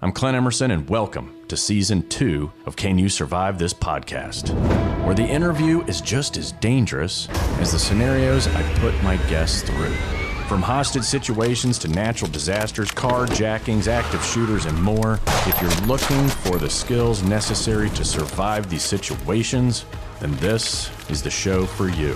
I'm Clint Emerson, and welcome to Season 2 of Can You Survive This Podcast, where the interview is just as dangerous as the scenarios I put my guests through. From hostage situations to natural disasters, carjackings, active shooters, and more, if you're looking for the skills necessary to survive these situations, then this is the show for you.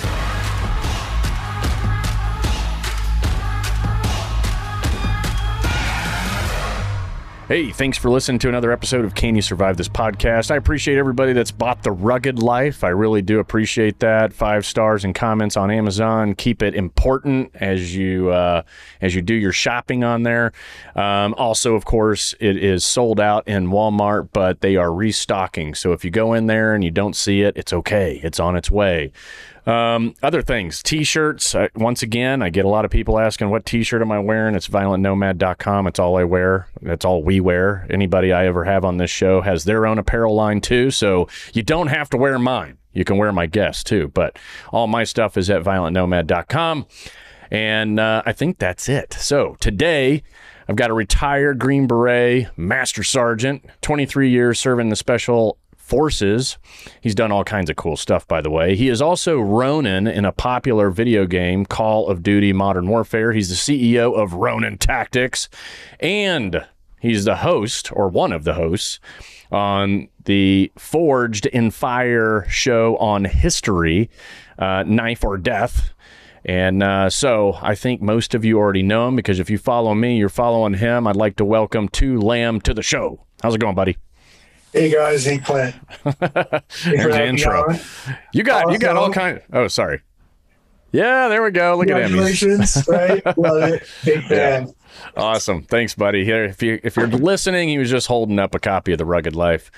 Hey, thanks for listening to another episode of Can You Survive This Podcast. I appreciate everybody that's bought The Rugged Life. I really do appreciate that. 5 stars and comments on Amazon. Keep it important as you do your shopping on there. Also, of course, it is sold out in Walmart, but they are restocking. So if you go in there and you don't see it, it's okay. It's on its way. Other things, t-shirts. Once again, I get a lot of people asking, what t-shirt am I wearing? It's violentnomad.com. It's all I wear. That's all we wear. Anybody I ever have on this show has their own apparel line too, so you don't have to wear mine. You can wear my guests too, but all my stuff is at violentnomad.com, and I think that's it. So today, I've got a retired Green Beret Master Sergeant, 23 years serving the Special Forces. He's done all kinds of cool stuff, by the way. He is also Ronin in a popular video game, Call of Duty Modern Warfare. He's the CEO of Ronin Tactics, and he's the host, or one of the hosts, on the Forged in Fire show on History, Knife or Death. And so I think most of you already know him, because if you follow me, you're following him. I'd like to welcome Tu Lam to the show. How's it going, buddy? Hey guys, hey Clint. There's the intro. You got all kinds. Oh, sorry. Yeah, there we go. Look at him. Congratulations, right? Love it. Big fan. Awesome. Thanks, buddy. Here, if you're listening, he was just holding up a copy of The Rugged Life.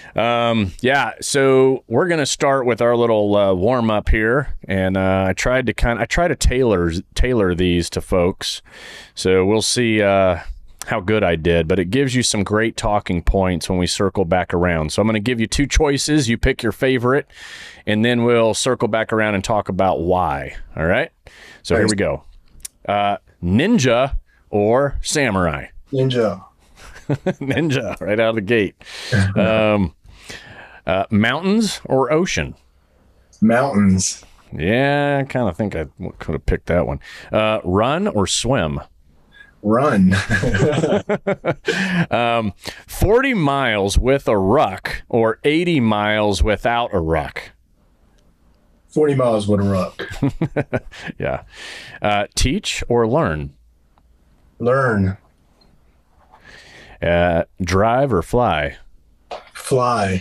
So we're gonna start with our little warm up here, and I try to tailor these to folks. So we'll see how good I did, but it gives you some great talking points when we circle back around. So I'm going to give you 2 choices. You pick your favorite, and then we'll circle back around and talk about why. All right? So Here we go. Ninja or samurai? Ninja. Ninja, right out of the gate. Mountains or ocean? Mountains. Yeah, I kind of think I could have picked that one. Run or swim? Run. 40 miles with a ruck or 80 miles without a ruck? 40 miles with a ruck. Yeah. Teach or learn? Learn. Drive or fly? Fly.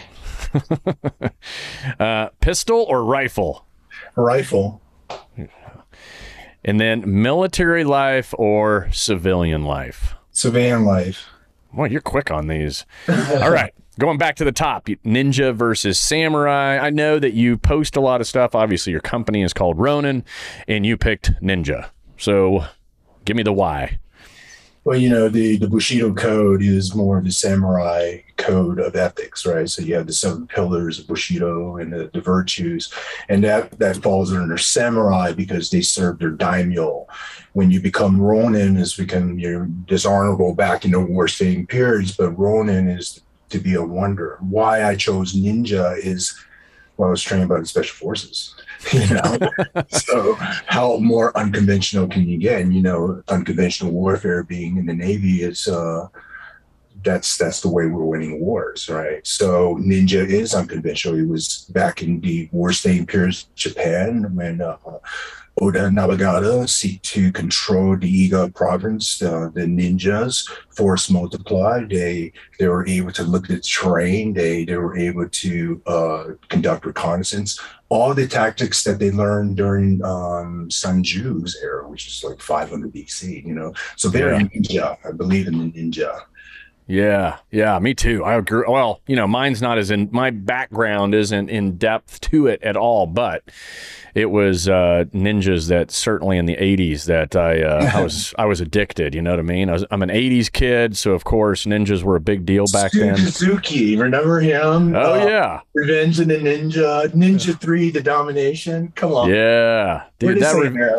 Pistol or rifle? Rifle. And then military life or civilian life? Civilian life. Well, you're quick on these. All right. Going back to the top, ninja versus samurai. I know that you post a lot of stuff. Obviously, your company is called Ronin, and you picked ninja. So give me the why. Well, the Bushido code is more of the samurai code of ethics, right? So you have the 7 pillars of Bushido and the virtues, and that falls under samurai because they serve their daimyo. When you become Ronin, you're dishonorable back in the war-staying periods, but Ronin is to be a wonder. Why I chose ninja is, I was trained by the Special Forces. So how more unconventional can you get? And, unconventional warfare being in the Navy is that's the way we're winning wars, right? So ninja is unconventional. It was back in the war-staying periods of Japan when Oda Nobunaga seek to control the Iga province. The ninjas force multiplied. They were able to look at the terrain. They were able to conduct reconnaissance. All the tactics that they learned during Sun Tzu's era, which is like 500 BC. So they're ninja. I believe in the ninja. Yeah, me too. I agree. Well, mine's not my background isn't in depth to it at all, but it was ninjas that certainly in the 80s that I was addicted. You know what I mean? I'm an 80s kid, so of course ninjas were a big deal back then. Suzuki, remember him? Oh yeah, Revenge of the Ninja, Ninja 3, The Domination. Come on. Yeah, dude,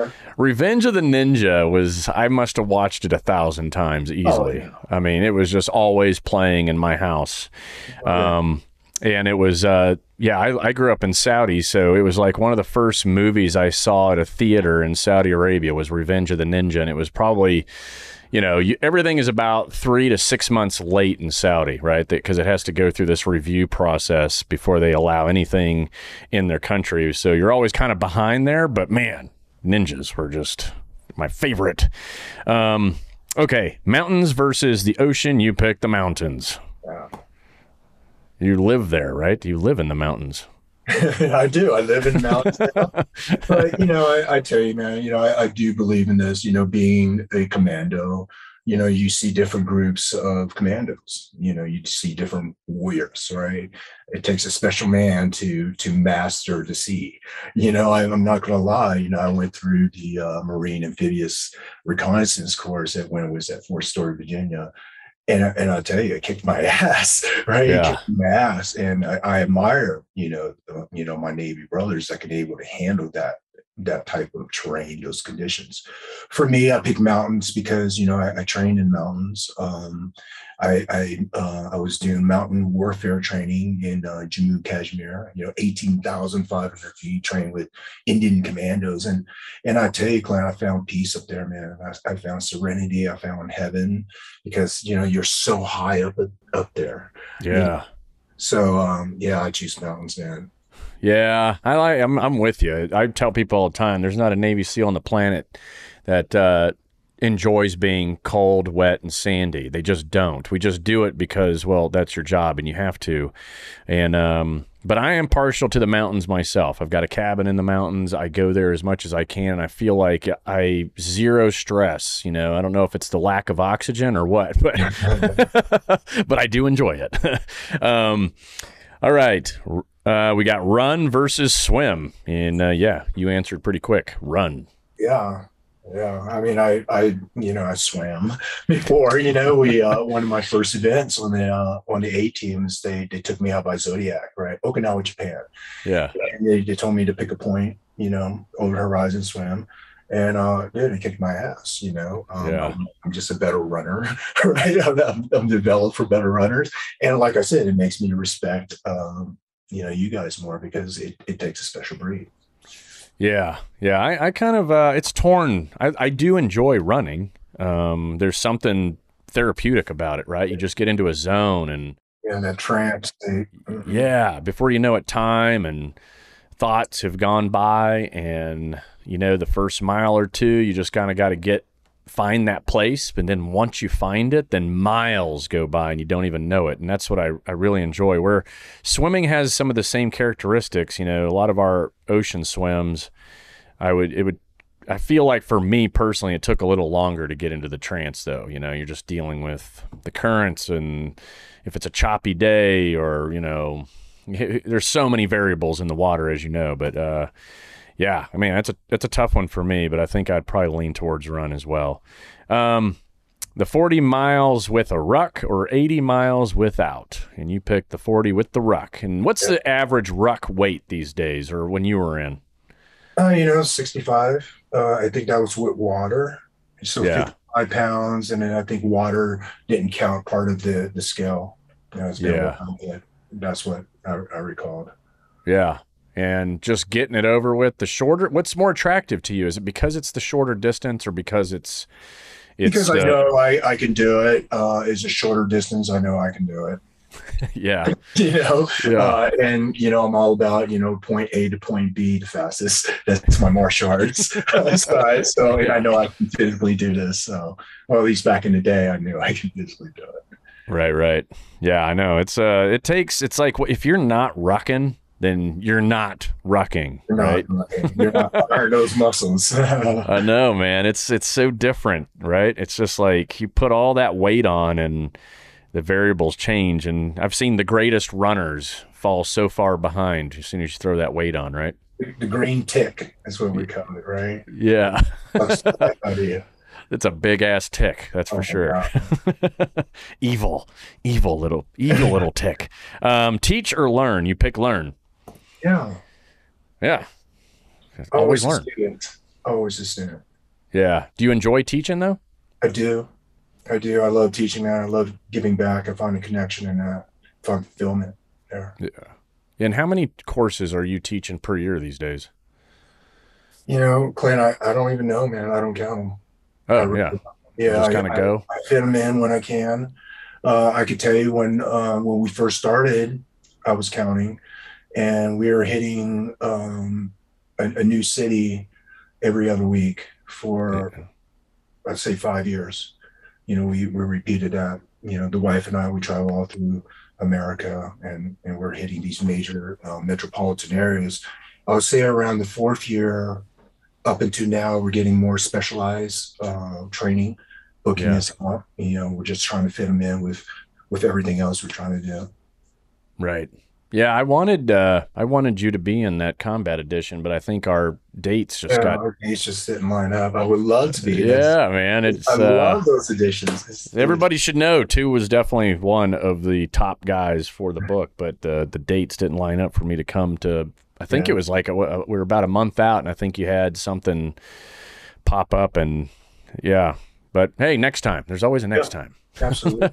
Revenge of the Ninja was, I must have watched it 1,000 times easily. Oh, yeah. I mean, it was just always playing in my house. And it was, I grew up in Saudi, so it was like one of the first movies I saw at a theater in Saudi Arabia was Revenge of the Ninja, and it was probably, everything is about 3 to 6 months late in Saudi, right? Because it has to go through this review process before they allow anything in their country. So you're always kind of behind there, but man, ninjas were just my favorite. Okay, mountains versus the ocean. You pick the mountains. Yeah. You live there, right? You live in the mountains. I do. I live in the mountains now. But, I tell you, man, I do believe in this, being a commando, you see different groups of commandos, you see different warriors, right? It takes a special man to master the sea. I'm not going to lie, I went through the Marine Amphibious Reconnaissance course when it was at Fort Story, Virginia. And I'll tell you, it kicked my ass, right? Yeah. It kicked my ass. And I admire, my Navy brothers that could be able to handle that type of terrain, those conditions. For me, I pick mountains because, I trained in mountains. I was doing mountain warfare training in Jammu, Kashmir, 18,500 feet, trained with Indian commandos. And I tell you, Clint, I found peace up there, man. I found serenity. I found heaven because, you're so high up there. Yeah. So, I choose mountains, man. Yeah, I'm with you. I tell people all the time, there's not a Navy SEAL on the planet that enjoys being cold, wet, and sandy. They just don't. We just do it because, well, that's your job and you have to. And but I am partial to the mountains myself. I've got a cabin in the mountains. I go there as much as I can, and I feel like I zero stress. I don't know if it's the lack of oxygen or what, but but I do enjoy it. All right. We got run versus swim. And you answered pretty quick. Run. Yeah. I mean, I swam before, we, one of my first events on the A teams, they took me out by Zodiac, right? Okinawa, Japan. Yeah. And they told me to pick a point, over the horizon swim. And it kicked my ass, I'm just a better runner, right? I'm developed for better runners. And like I said, it makes me respect, you guys more because it takes a special breed. Yeah. I kind of, it's torn. I do enjoy running. There's something therapeutic about it, right? You just get into a zone and that trance state. Yeah. Before you know it, time and thoughts have gone by, and the first mile or two, you just kind of got to find that place. But then once you find it, then miles go by and you don't even know it. And that's what I really enjoy, where swimming has some of the same characteristics. A lot of our ocean swims, I feel like for me personally, it took a little longer to get into the trance though. You're just dealing with the currents, and if it's a choppy day or, there's so many variables in the water, as you know, but, yeah, I mean, that's a tough one for me, but I think I'd probably lean towards run as well. The 40 miles with a ruck or 80 miles without, and you picked the 40 with the ruck. And what's the average ruck weight these days, or when you were in? 65. I think that was with water. So 55 pounds, and then I think water didn't count part of the scale. That's what I recalled. Yeah. And just getting it over with, the shorter, what's more attractive to you? Is it because it's the shorter distance, or because it's because I know I can do it. It's a shorter distance. I know I can do it. Yeah. And, I'm all about, point A to point B the fastest. That's my martial arts side. So I know I can physically do this. So, or at least back in the day, I knew I could physically do it. Right. Yeah, I know. It's like if you're not rucking, then you're not rucking, right? You're not firing those muscles. I know, man. It's so different, right? It's just like you put all that weight on and the variables change. And I've seen the greatest runners fall so far behind as soon as you throw that weight on, right? The green tick is what we call it, right? Yeah. That's the idea. It's a big ass tick, that's for sure. evil little tick. Teach or learn? You pick learn. Yeah. Always learn. Always a student. Yeah. Do you enjoy teaching though? I do. I do. I love teaching that. I love giving back. I find a connection in that. Find fulfillment there. Yeah. And how many courses are you teaching per year these days? Clint, I don't even know, man. I don't count them. I Oh, really, yeah. You yeah, just kind of go. I fit them in when I can. I could tell you when we first started, I was counting, and we were hitting a new city every other week for, Yeah. let's say, 5 years. We repeated that. The wife and I, we travel all through America, and we're hitting these major metropolitan areas. I would say around the fourth year up until now, we're getting more specialized training, booking Yeah. us up. We're just trying to fit them in with everything else we're trying to do. Right. Yeah, I wanted you to be in that combat edition, but I think our dates just Yeah, got. our dates just didn't line up. I would love to be. Yeah, man. I It's love those editions. everybody should know too was definitely one of the top guys for the book, but the dates didn't line up for me to come to. I think Yeah. it was like we were about a month out, and I think you had something pop up, and yeah. But hey, next time. There's always a next time. Absolutely.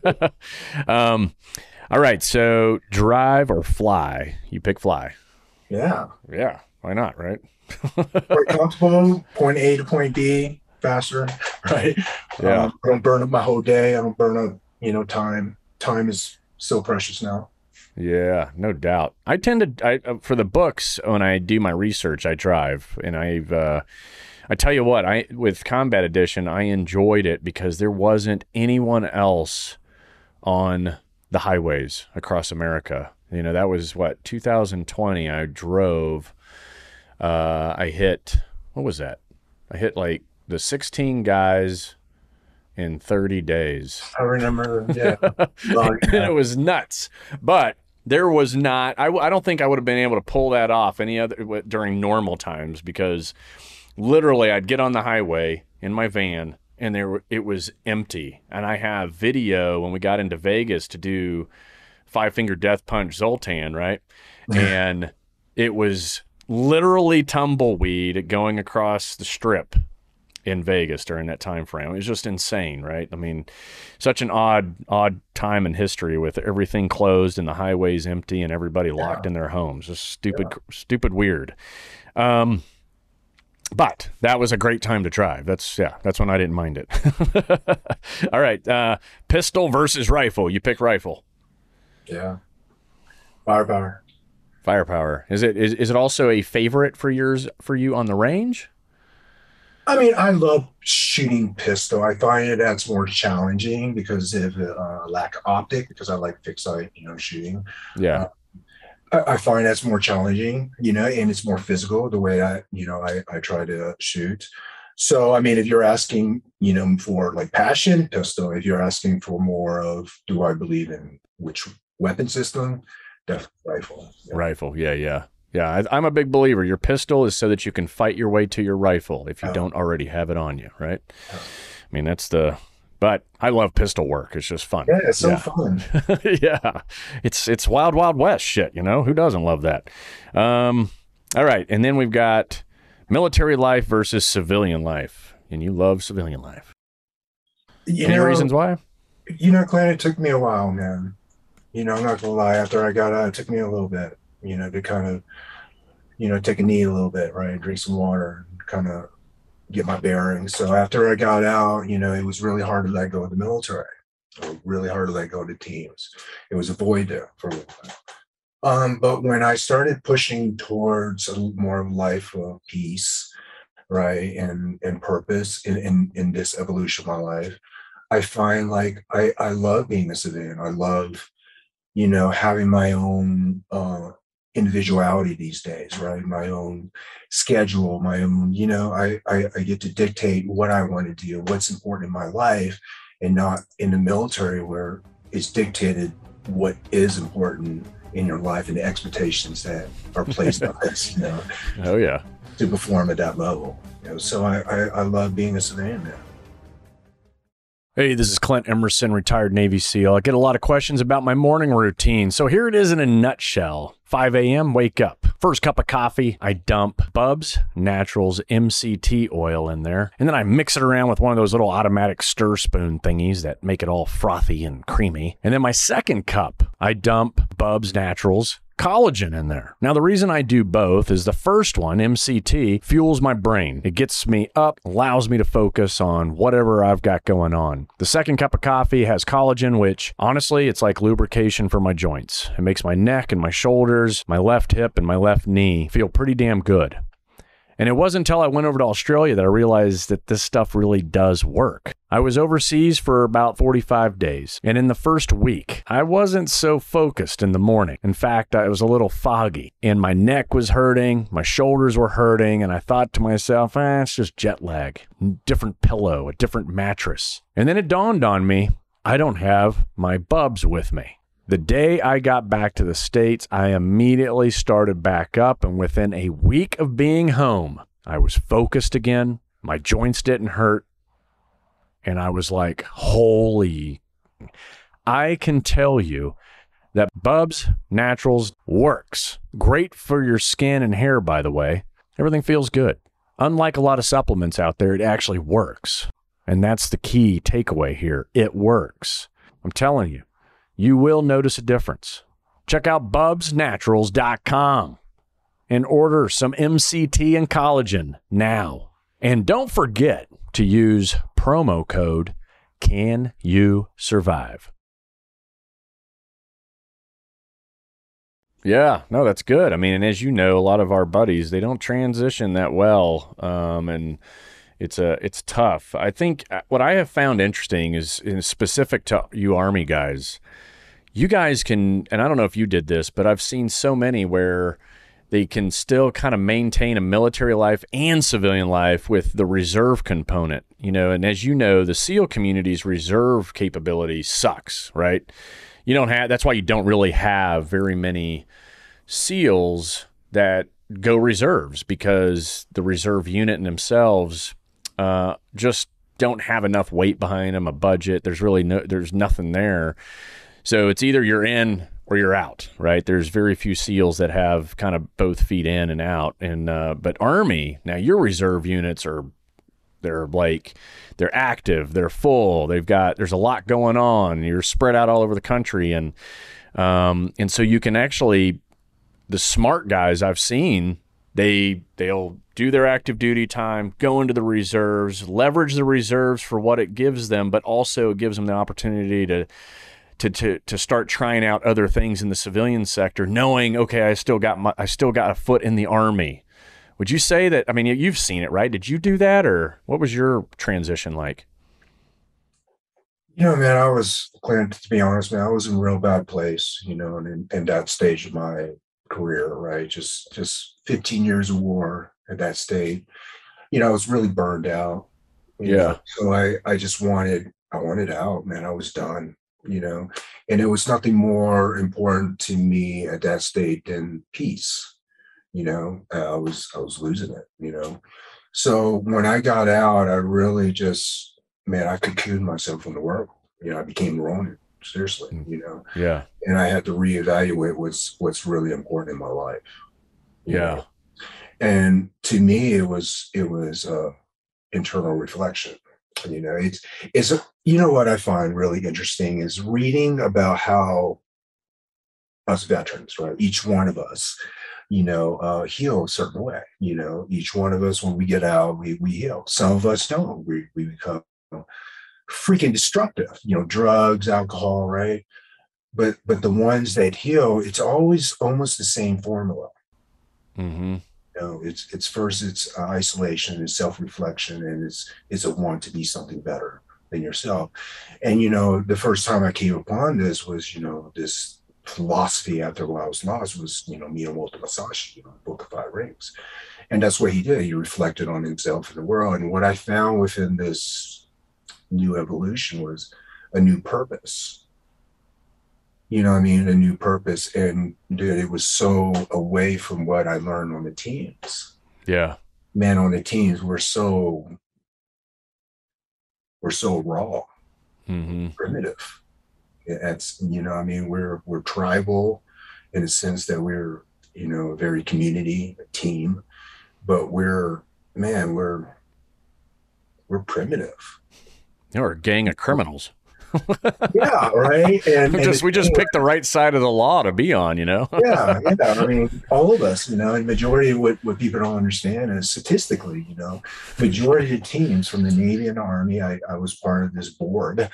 All right. So drive or fly? You pick fly. Yeah. Yeah. Why not? Right. More comfortable, point A to point B, faster, right? Yeah. I don't burn up my whole day. I don't burn up, time. Time is so precious now. Yeah, no doubt. I tend to, for the books, when I do my research, I drive, and I tell you what, with Combat Edition, I enjoyed it because there wasn't anyone else on the highways across America. That was 2020. I drove. I hit, what was that? I hit like the 16 guys in 30 days. I remember, yeah. And it was nuts. But there was not, I don't think I would have been able to pull that off during normal times, because literally I'd get on the highway in my van and it was empty. And I have video when we got into Vegas to do Five Finger Death Punch Zoltan, right? And it was literally tumbleweed going across the strip in Vegas during that time frame. It was just insane, right? I mean, such an odd time in history with everything closed and the highways empty and everybody locked in their homes. Just stupid weird. But that was a great time to drive. That's when I didn't mind it. All right. Pistol versus rifle. You pick rifle. Yeah. Firepower. Firepower. Is it also a favorite for you on the range? I mean, I love shooting pistol. I find that's more challenging because of lack of optic, because I like fixed sight, shooting. Yeah. I find that's more challenging, and it's more physical the way I try to shoot. So, I mean, if you're asking, for like passion, pistol. If you're asking for more of, do I believe in which weapon system? Definitely rifle. Yeah. Rifle. Yeah. I'm a big believer. Your pistol is so that you can fight your way to your rifle if you don't already have it on you, right? I mean, but I love pistol work. It's just fun. Yeah, it's so fun. Yeah. It's wild, wild west shit, Who doesn't love that? All right. And then we've got military life versus civilian life. And you love civilian life. Any reasons why? Clint, it took me a while, man. I'm not gonna lie. After I got out, it took me a little bit, to kind of, take a knee a little bit, right? Drink some water, and kind of get my bearings. So after I got out, it was really hard to let go of the military. Really hard to let go of the teams. It was a void there for a little bit. But when I started pushing towards more of a life of peace, right, and purpose in this evolution of my life, I find like I love being a civilian. I love, having my own individuality these days, right? My own schedule, my own, I get to dictate what I want to do, what's important in my life, and not in the military where it's dictated what is important in your life and the expectations that are placed on us, Oh yeah. to perform at that level. So I love being a civilian now. Hey, this is Clint Emerson, retired Navy SEAL. I get a lot of questions about my morning routine. So here it is in a nutshell. 5 a.m., wake up. First cup of coffee, I dump Bubs Naturals MCT oil in there, and then I mix it around with one of those little automatic stir spoon thingies that make it all frothy and creamy. And then my second cup, I dump Bubs Naturals collagen in there. Now, the reason I do both is the first one, MCT, fuels my brain. It gets me up, allows me to focus on whatever I've got going on. The second cup of coffee has collagen, which honestly, it's like lubrication for my joints. It makes my neck and my shoulders, my left hip and my left knee feel pretty damn good. And it wasn't until I went over to Australia that I realized that this stuff really does work. I was overseas for about 45 days, and in the first week, I wasn't so focused in the morning. In fact, I was a little foggy, and my neck was hurting, my shoulders were hurting, and I thought to myself, it's just jet lag, different pillow, a different mattress. And then it dawned on me, I don't have my Bubs with me. The day I got back to the States, I immediately started back up, and within a week of being home, I was focused again, my joints didn't hurt, and I was like, holy, I can tell you that Bubs Naturals works. Great for your skin and hair, by the way. Everything feels good. Unlike a lot of supplements out there, it actually works. And that's the key takeaway here. It works. I'm telling you. You will notice a difference. Check out bubsnaturals.com and order some MCT and collagen now. And don't forget to use promo code CANYOUSURVIVE. Yeah, no, that's good. I mean, and as you know, a lot of our buddies, they don't transition that well, and it's tough. I think what I have found interesting is specific to you Army guys. You guys can, and I don't know if you did this, but I've seen so many where they can still kind of maintain a military life and civilian life with the reserve component, and as you know, the SEAL community's reserve capability sucks, right? That's why you don't really have very many SEALs that go reserves, because the reserve unit in themselves just don't have enough weight behind them, a budget. There's nothing there. So it's either you're in or you're out, right? There's very few SEALs that have kind of both feet in and out. And but Army, now your reserve units they're active, they're full, there's a lot going on. You're spread out all over the country, and so you can actually, the smart guys I've seen, they'll do their active duty time, go into the reserves, leverage the reserves for what it gives them, but also it gives them the opportunity to start trying out other things in the civilian sector, knowing, okay, I still got a foot in the Army. Would you say that? I mean, you've seen it, right? Did you do that, or what was your transition like? Man, Clint, to be honest, man, I was in a real bad place, in that stage of my career, right? Just 15 years of war at that state. I was really burned out. So I just wanted out, man. I was done. And it was nothing more important to me at that state than peace. I was losing it, So when I got out, I really just, I cocooned myself from the world. I became Ronin, seriously, Yeah. And I had to reevaluate what's really important in my life. Yeah. And to me, it was internal reflection. It's what I find really interesting is reading about how us veterans, right? Each one of us, heal a certain way. Each one of us, when we get out, we heal. Some of us don't. We become freaking destructive. Drugs, alcohol, right? But the ones that heal, it's always almost the same formula. Mm-hmm. It's first, it's isolation, it's self-reflection, and it's a want to be something better than yourself. And the first time I came upon this was this philosophy after I was lost was Miyamoto Musashi, Book of Five Rings, and that's what he did. He reflected on himself and the world. And what I found within this new evolution was a new purpose. A new purpose. And dude, it was so away from what I learned on the teams. Yeah. Man, on the teams, we're so raw, primitive. We're tribal in the sense that we're a very community a team, but man, we're primitive. You're a gang of criminals. Yeah, right. And We just picked the right side of the law to be on, yeah, yeah. I mean, all of us, and majority of what people don't understand is statistically, majority of teams from the Navy and Army, I was part of this board.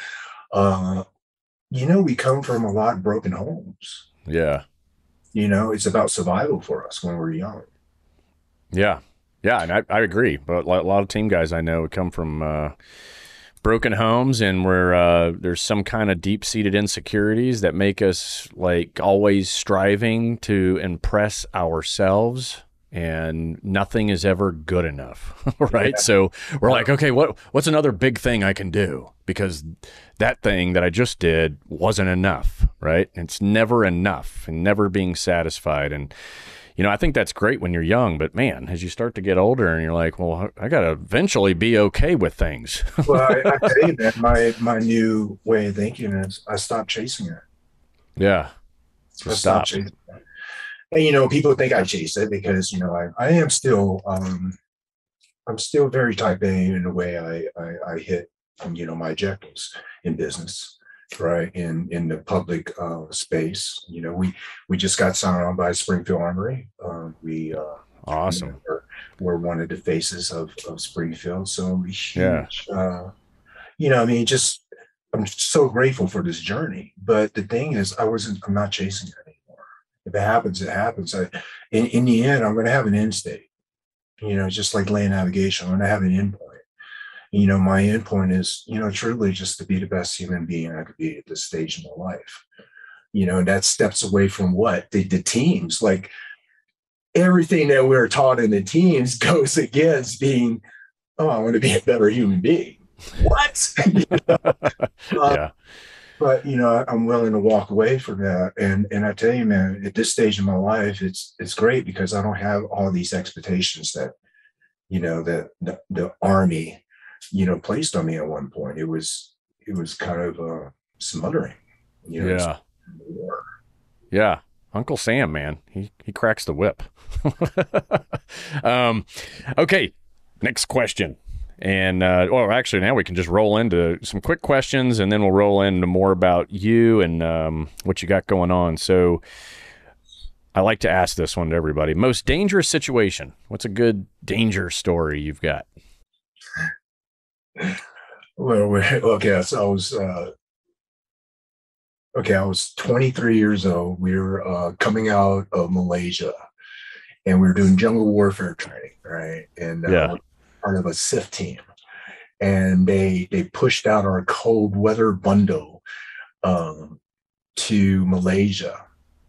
We come from a lot of broken homes. Yeah. It's about survival for us when we're young. Yeah. Yeah. And I agree. But a lot of team guys I know come from broken homes, and where there's some kind of deep-seated insecurities that make us like always striving to impress ourselves, and nothing is ever good enough, right? Yeah. So we're like, okay, what's another big thing I can do? Because that thing that I just did wasn't enough, right? It's never enough, and never being satisfied. And I think that's great when you're young, but man, as you start to get older and you're like, well, I got to eventually be okay with things. Well, I tell you, man, my new way of thinking is I stopped chasing it. Yeah. I stopped chasing it. And, people think I chase it because, I am still, I'm still very type A in the way I hit, my objectives in business. Right in the public space, we just got signed on by Springfield Armory. Awesome. We're one of the faces of Springfield, so huge. Yeah. Just I'm so grateful for this journey. But the thing is, I'm not chasing it anymore. If it happens, it happens. In the end, I'm going to have an end state. Just like land navigation, I'm going to have an end point. My endpoint is, truly just to be the best human being I could be at this stage in my life. And that steps away from what? The teams. Like everything that we're taught in the teams goes against being, I want to be a better human being. What? Yeah. But, I'm willing to walk away from that. And I tell you, man, at this stage in my life, it's great because I don't have all these expectations that, that the Army placed on me at one point. It was kind of smothering. Yeah. Yeah. Uncle Sam, man, he cracks the whip. Okay. Next question. And, actually now we can just roll into some quick questions, and then we'll roll into more about you and what you got going on. So I like to ask this one to everybody. Most dangerous situation. What's a good danger story you've got? Well, okay. So I was 23 years old. We were coming out of Malaysia, and we were doing jungle warfare training, right? And part of a SIF team, and they pushed out our cold weather bundle to Malaysia.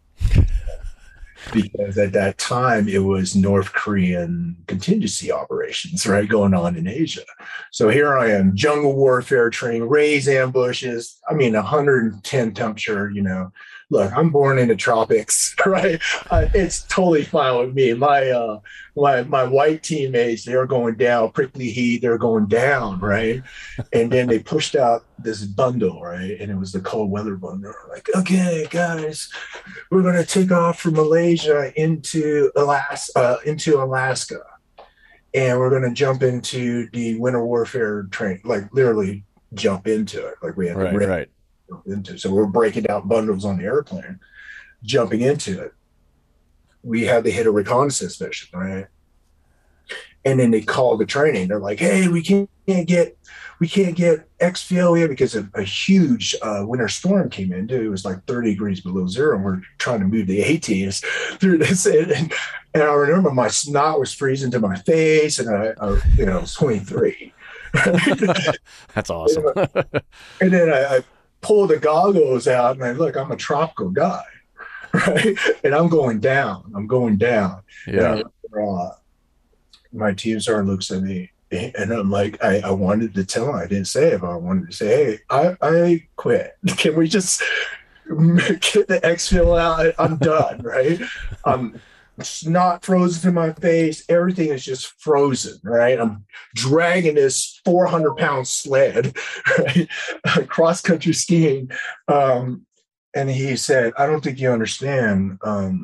Because at that time it was North Korean contingency operations, right, going on in Asia. So here I am, jungle warfare training, raise ambushes. 110 temperature. Look, I'm born in the tropics, right? It's totally fine with me. My white teammates, they're going down, prickly heat, they're going down, right? And then they pushed out this bundle, right? And it was the cold weather bundle. Like, okay, guys, we're going to take off from Malaysia into Alaska. And we're going to jump into the winter warfare training, like literally jump into it. Like we had right. Into. So we're breaking down bundles on the airplane, jumping into it. We had to hit a reconnaissance mission, right? And then they called the training. They're like, "Hey, we can't get exfil here because a huge winter storm came in. Dude, it was like 30 degrees below zero, and we're trying to move the ATs through this." And I remember my snot was freezing to my face, and I was 23. That's awesome. And then I pull the goggles out and I'm a tropical guy, right? And I'm going down. Yeah. And, my team sergeant looks at me, and I'm like, I wanted to tell him, I didn't say it, but I wanted to say, hey, I quit. Can we just get the exfil out? I'm done, right? It's not frozen to my face. Everything is just frozen, right? I'm dragging this 400-pound sled, right? Cross-country skiing. And he said, I don't think you understand.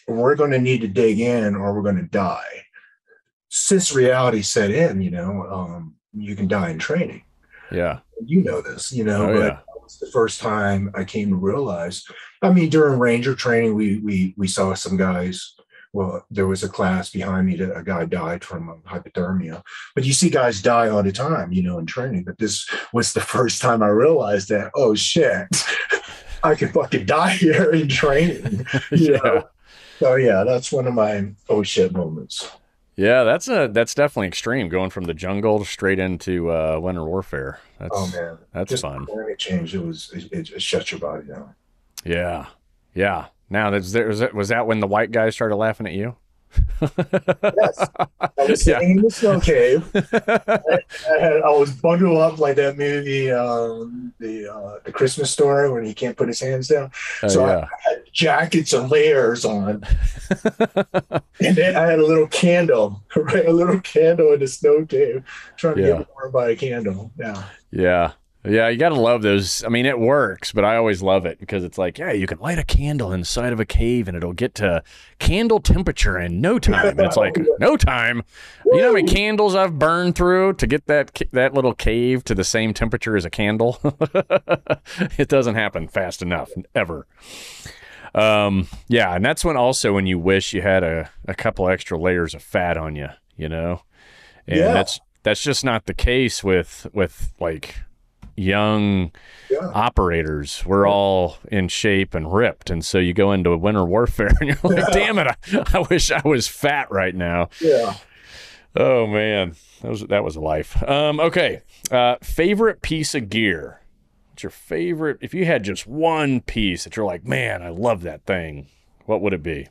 we're going to need to dig in or we're going to die. Since reality set in, you can die in training. Yeah. You know this, Oh, but yeah. that was the first time I came to realize. I mean, during Ranger training, we saw some guys. Well, there was a class behind me that a guy died from hypothermia. But you see guys die all the time, in training. But this was the first time I realized that, oh shit, I could fucking die here in training. Yeah. So yeah, that's one of my oh shit moments. Yeah, that's definitely extreme, going from the jungle straight into winter warfare. Oh man, That's just fun. climate change. It shuts your body down. Yeah. Yeah. Now was that when the white guys started laughing at you? Yes, I was Yeah. sitting in the snow cave. I was bundled up like that movie, the Christmas Story, when he can't put his hands down. So I Yeah. had jackets and layers on, and then I had a little candle, right? A little candle in the snow cave, trying to Yeah. get warm by a candle. Yeah. Yeah. Yeah, you got to love those. I mean, it works, but I always love it because it's like, yeah, you can light a candle inside of a cave and it'll get to candle temperature in no time. And it's like, no time. You know how many candles I've burned through to get that little cave to the same temperature as a candle? It doesn't happen fast enough, ever. Yeah, and that's when you wish you had a couple extra layers of fat on you, And Yeah. that's just not the case with like young Yeah. operators. We're all in shape and ripped, and so you go into winter warfare and you're like, damn it, I wish I was fat right now. Yeah. Oh man, that was a life. Okay, favorite piece of gear. What's your favorite? If you had just one piece that you're like, man, I love that thing, what would it be?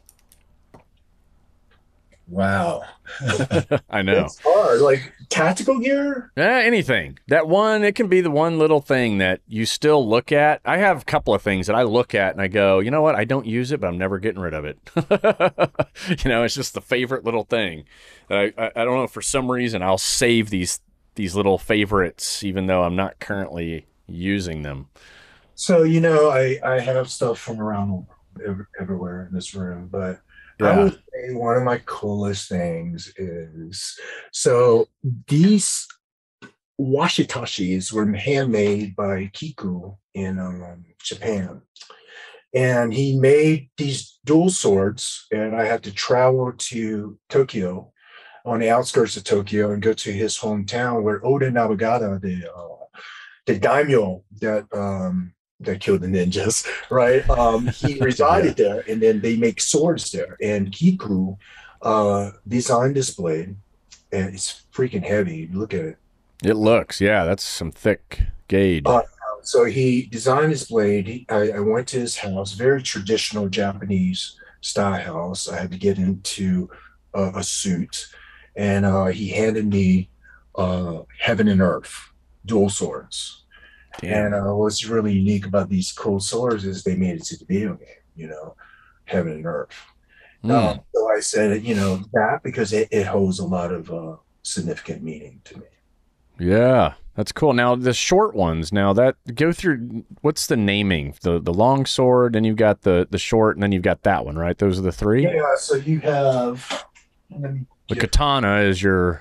Wow. I know. It's hard. Like tactical gear? Anything. That one, it can be the one little thing that you still look at. I have a couple of things that I look at and I go, you know what? I don't use it, but I'm never getting rid of it. It's just the favorite little thing. I don't know, for some reason, I'll save these little favorites, even though I'm not currently using them. So, I have stuff from around the world, everywhere in this room, but I Yeah. would say one of my coolest things is so these washitashis were handmade by Kiku in Japan. And he made these dual swords, and I had to travel to Tokyo, on the outskirts of Tokyo, and go to his hometown where Oda Nabagata, the daimyo that killed the ninjas, right? He resided there, and then they make swords there. And Kiku designed this blade, and it's freaking heavy. Look at it. It looks, yeah, that's some thick gauge. So he designed his blade. I went to his house, very traditional Japanese style house. I had to get into a suit, and he handed me Heaven and Earth dual swords. Damn. And what's really unique about these cool swords is they made it to the video game, Heaven and Earth. So I said, that because it holds a lot of significant meaning to me. Yeah, that's cool. Now the short ones. Now that go through. What's the naming? The long sword, then you've got the short, and then you've got that one, right? Those are the three. Yeah. So you have The katana is your.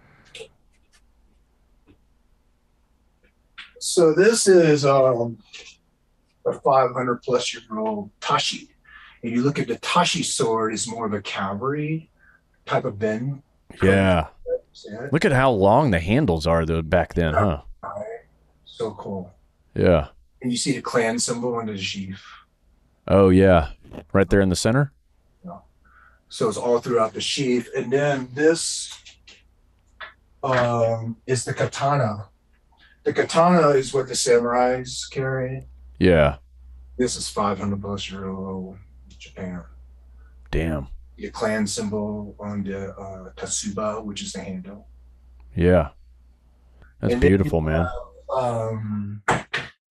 So this is a 500 plus year old Tashi. And you look at the Tashi sword, is more of a cavalry type of bend. Yeah. Look at how long the handles are though back then, huh? So cool. Yeah. And you see the clan symbol on the sheath. Oh yeah, right there in the center. Yeah. So it's all throughout the sheath. And then this is the katana. The katana is what the samurais carry. Yeah. This is 500 plus year old Japan. Damn. The clan symbol on the Tatsuba, which is the handle. Yeah. That's And then beautiful, you man. have,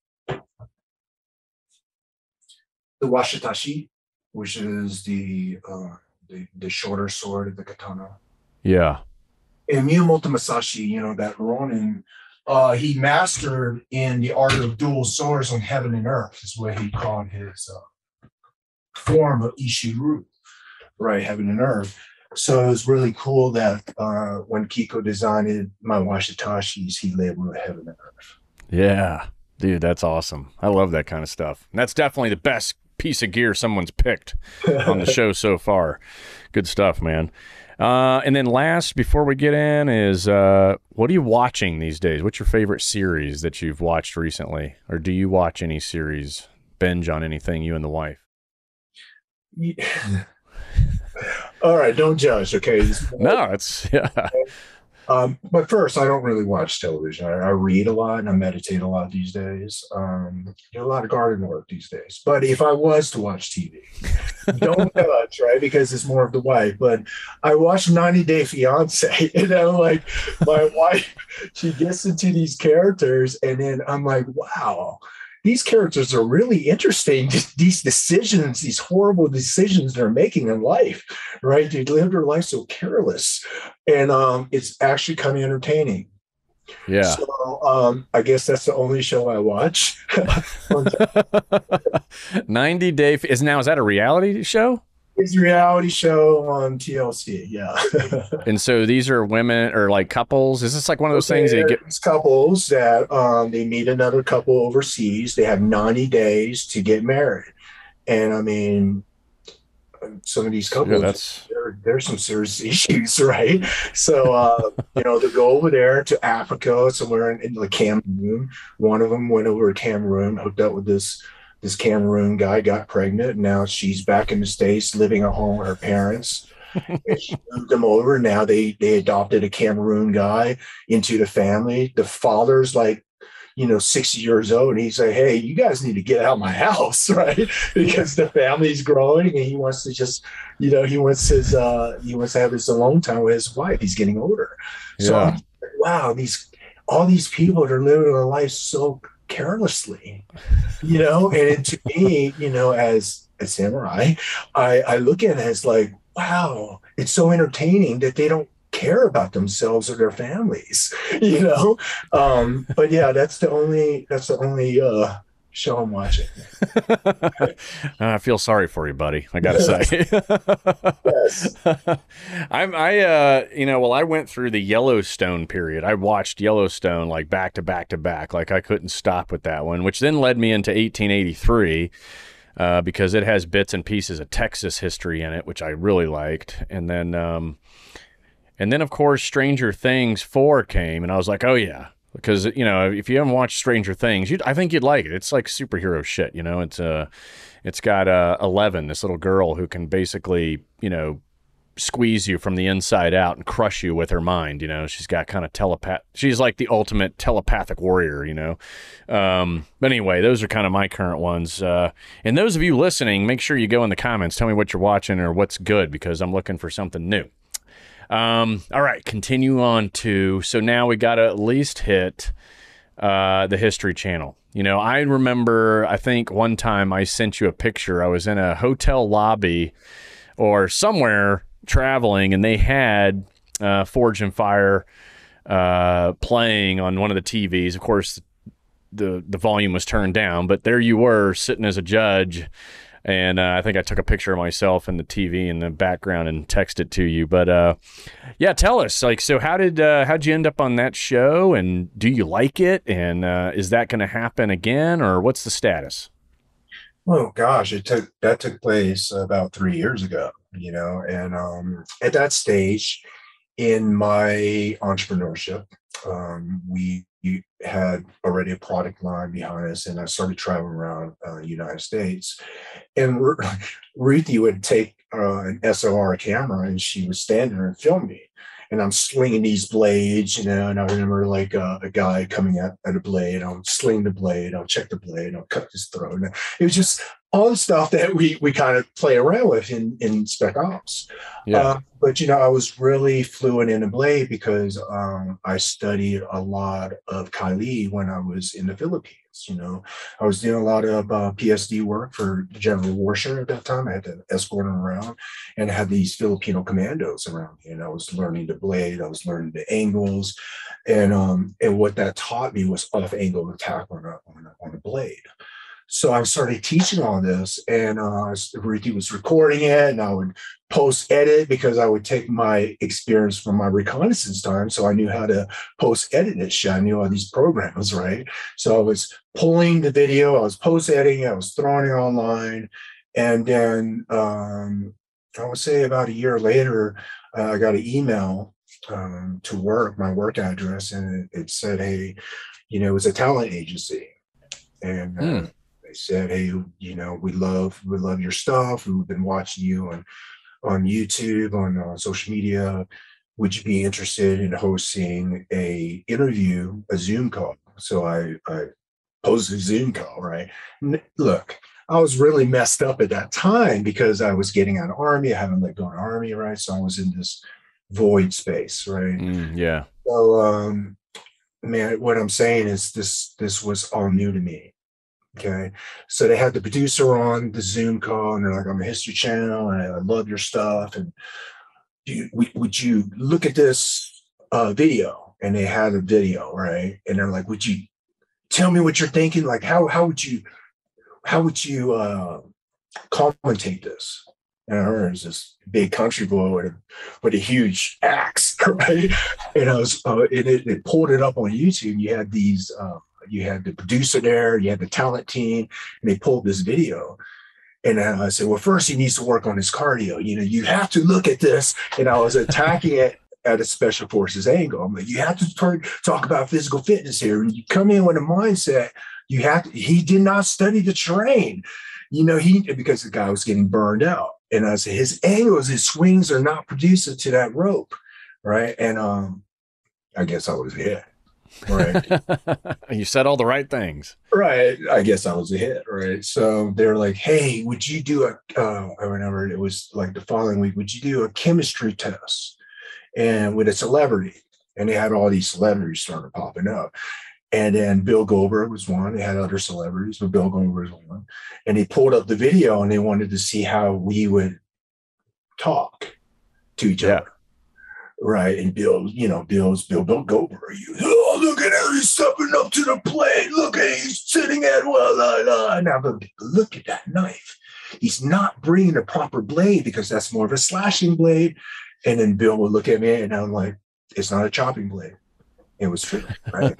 the washitashi, which is the shorter sword of the katana. Yeah. And Miyamoto Musashi, that Ronin, he mastered in the art of dual swords on Heaven and Earth, is what he called his form of Ishiru. right, heaven and earth. So it was really cool that when Kiko designed my Washitashis, he labeled it heaven and Yeah, dude, that's awesome. I love that kind of stuff. And that's definitely the best piece of gear someone's picked on the earth. show so far. Good stuff, man. And then last, before we get in, is what are you watching these days? What's your favorite series that you've watched recently? Or do you watch any series, binge on anything, you and the wife? All right, don't judge. Okay, No, it's, yeah. but first, I don't really watch television. I read a lot and I meditate a lot these days. Do a lot of garden work these days. But if I was to watch TV, don't judge, right? Because it's more of the wife. But I watched 90 Day Fiance, and I'm like, my wife, she gets into these characters, and then I'm like, wow, these characters are really interesting. These decisions, these horrible decisions they're making in life, right? They live their life so careless, and it's actually kind of entertaining. Yeah. So I guess that's the only show I watch. 90 Day. Is that a reality show? It's a reality show on TLC. Yeah. And so these are women or like couples. Is this like one of those things that you get? There's couples that they meet another couple overseas. They have 90 days to get married. And I mean, some of these Yeah, couples, there's some serious issues, right? So, they go over there to Africa, somewhere in the Cameroon. One of them went over to Cameroon, hooked up with this Cameroon guy, got pregnant. And now she's back in the States, living at home with her parents. And she moved them over. Now they adopted a Cameroon guy into the family. The father's like, 60 years old, and he's like, hey, you guys need to get out of my house, right? Because the family's growing, and he wants to just, he wants to have his alone time with his wife. He's getting older. So Yeah. I'm like, wow, all these people are living their life so carelessly, and to me, as a samurai, I look at it as like, wow, it's so entertaining that they don't care about themselves or their families, but yeah, that's the only show I'm watching. I feel sorry for you, buddy. I gotta say. Yes. I went through the Yellowstone period. I watched Yellowstone like back to back to back. Like I couldn't stop with that one, which then led me into 1883. Because it has bits and pieces of Texas history in it, which I really liked. And then, of course, Stranger Things 4 came, and I was like, oh, yeah. Because, if you haven't watched Stranger Things, I think you'd like it. It's like superhero shit, It's got Eleven, this little girl who can basically, squeeze you from the inside out and crush you with her mind, She's got kind of she's like the ultimate telepathic warrior, But anyway, those are kind of my current ones. And those of you listening, make sure you go in the comments. Tell me what you're watching or what's good, because I'm looking for something new. All right, continue on so now we got to at least hit the History Channel. I remember, I think one time I sent you a picture. I was in a hotel lobby or somewhere traveling, and they had Forge and Fire playing on one of the TVs. Of course, the volume was turned down, but there you were sitting as a judge. And I think I took a picture of myself and the TV in the background and texted it to you. But yeah, tell us, so how'd you end up on that show, and do you like it? And is that going to happen again, or what's the status? Oh gosh, that took place about 3 years ago, and at that stage in my entrepreneurship, we had already a product line behind us, and I started traveling around the United States. And Ruthie would take an SLR camera, and she would stand there and film me. And I'm slinging these blades, and I remember like a guy coming at a blade. I'll sling the blade, I'll check the blade, I'll cut his throat. And it was just all the stuff that we kind of play around with in Spec Ops. Yeah. But I was really fluent in the blade because I studied a lot of Kali when I was in the Philippines. I was doing a lot of PSD work for General Warshare at that time. I had to escort them around, and I had these Filipino commandos around me, and I was learning the blade. I was learning the angles, and what that taught me was off-angle attack on a blade. So I started teaching all this, and Ruthie was recording it, and I would post edit because I would take my experience from my reconnaissance time. So I knew how to post edit this shit. I knew all these programs, right? So I was pulling the video, I was post editing, I was throwing it online. And then I would say about a year later, I got an email to work, my work address, and it said, hey, it was a talent agency. And they said, hey, we love your stuff. We've been watching you on YouTube, on social media. Would you be interested in hosting a interview, a Zoom call? So I posted a Zoom call, right? Look, I was really messed up at that time because I was getting out of Army. I haven't let go of Army, right? So I was in this void space, right? Yeah. So, man, what I'm saying is this was all new to me. Okay. So they had the producer on the Zoom call and they're like, I'm a History Channel and I love your stuff. And would you look at this video? And they had a video, right? And they're like, would you tell me what you're thinking? Like, how would you commentate this? And I heard it was this big country boy with a huge axe, right? And I was, it pulled it up on YouTube. You had these, you had the producer there, you had the talent team, and they pulled this video. And I said, well, first he needs to work on his cardio. You have to look at this. And I was attacking it at a special forces angle. I'm like, you have to talk about physical fitness here. And you come in with a mindset, he did not study the terrain. Because the guy was getting burned out. And I said, his angles, his swings are not producive to that rope. Right. And I guess I was hit. Right. You said all the right things. Right. I guess I was a hit. Right. So they're like, hey, would you do I remember it was like the following week, would you do a chemistry test and with a celebrity? And they had all these celebrities started popping up. And then Bill Goldberg was one. They had other celebrities, but Bill Goldberg was one. And they pulled up the video and they wanted to see how we would talk to each other. Right. And Bill's Bill Goldberg. Look at him. He's stepping up to the plate. Look at him. He's sitting at Now look at that knife. He's not bringing the proper blade because that's more of a slashing blade. And then Bill would look at me and I'm like, it's not a chopping blade. It was true, right?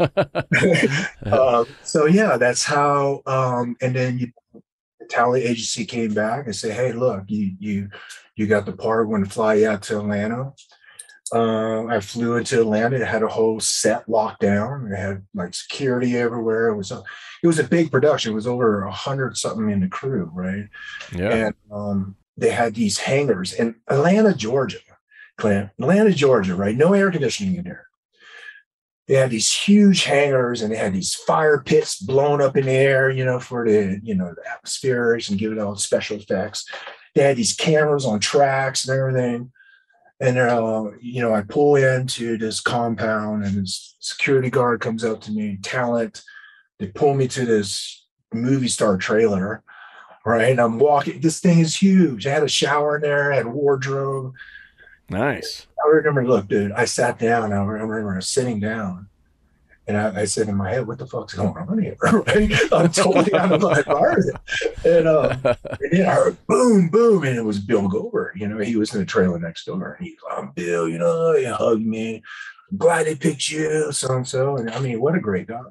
So yeah, that's how. And then the talent agency came back and said, "Hey, look, you got the part. We're going to fly you out to Atlanta." I flew into Atlanta. It had a whole set locked down. It had like security everywhere. It was a big production. It was over 100 something in the crew, right? Yeah. And they had these hangars in Atlanta, Georgia, Clint. Atlanta, Georgia, right? No air conditioning in there. They had these huge hangars and they had these fire pits blown up in the air, for the atmospherics and giving all special effects. They had these cameras on tracks and everything. And, I pull into this compound and this security guard comes up to me, talent. They pull me to this movie star trailer, right? And I'm walking. This thing is huge. I had a shower in there. I had a wardrobe. Nice. I remember, look, dude, I sat down. I remember sitting down. And I said in my head, what the fuck's going on here? Right? I'm totally out of my environment. And then I heard boom, boom. And it was Bill Goldberg. He was in the trailer next door. And he's like, I'm Bill, he hugged me. I'm glad they picked you, so-and-so. And I mean, what a great guy.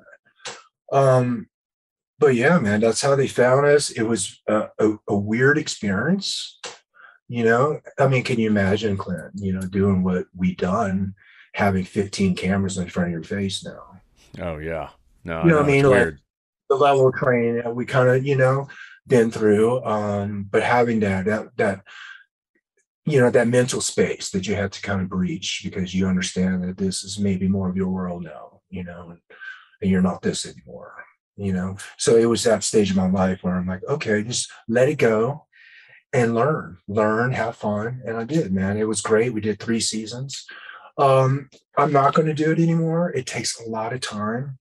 But yeah, man, that's how they found us. It was a weird experience. I mean, can you imagine, Clint, doing what we done, having 15 cameras in front of your face now? Oh, yeah. No, I mean? Like the level of training that we kind of, been through, but having that mental space that you have to kind of breach because you understand that this is maybe more of your world now, and you're not this anymore, So it was that stage of my life where I'm like, okay, just let it go. And learn, have fun. And I did, man. It was great. We did 3 seasons. I'm not going to do it anymore. It takes a lot of time.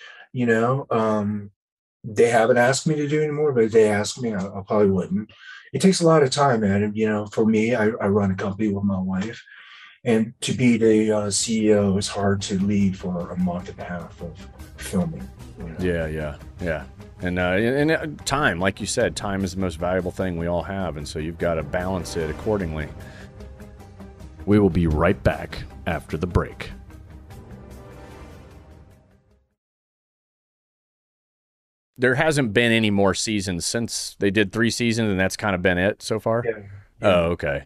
They haven't asked me to do it anymore, but if they ask me, I probably wouldn't. It takes a lot of time, man. And, for me, I run a company with my wife. And to be the CEO is hard to lead for a month and a half of filming. Yeah. And time, like you said, time is the most valuable thing we all have, and so you've got to balance it accordingly. We will be right back after the break. There hasn't been any more seasons since they did 3 seasons, and that's kind of been it so far? Yeah. Oh, okay.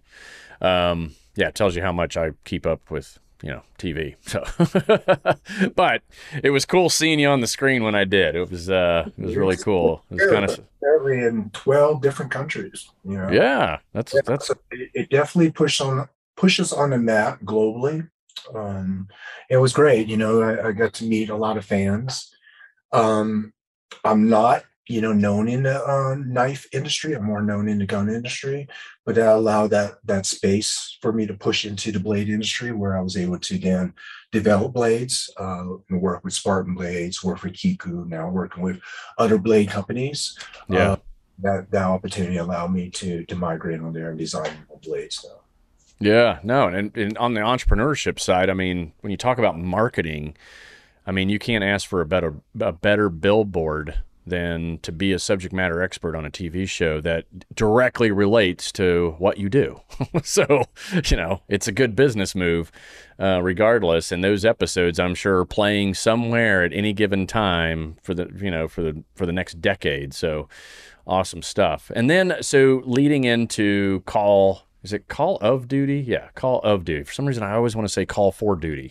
It tells you how much I keep up with, TV. So, but it was cool seeing you on the screen when I did. It was really cool. It was kind of in 12 different countries. Yeah, that's it definitely pushes on the map globally. It was great. I got to meet a lot of fans. I'm not, known in the knife industry. I'm more known in the gun industry, but that allowed that space for me to push into the blade industry, where I was able to then develop blades, work with Spartan Blades, work for Kiku, now working with other blade companies. Yeah. That opportunity allowed me to migrate on there and design blades now. Yeah, no, and on the entrepreneurship side, I mean, when you talk about marketing, I mean, you can't ask for a better billboard than to be a subject matter expert on a TV show that directly relates to what you do. So, it's a good business move, regardless. And those episodes, I'm sure, are playing somewhere at any given time for the next decade. So, awesome stuff. And then, so leading into Is it Call of Duty? Yeah, Call of Duty. For some reason, I always want to say Call for Duty.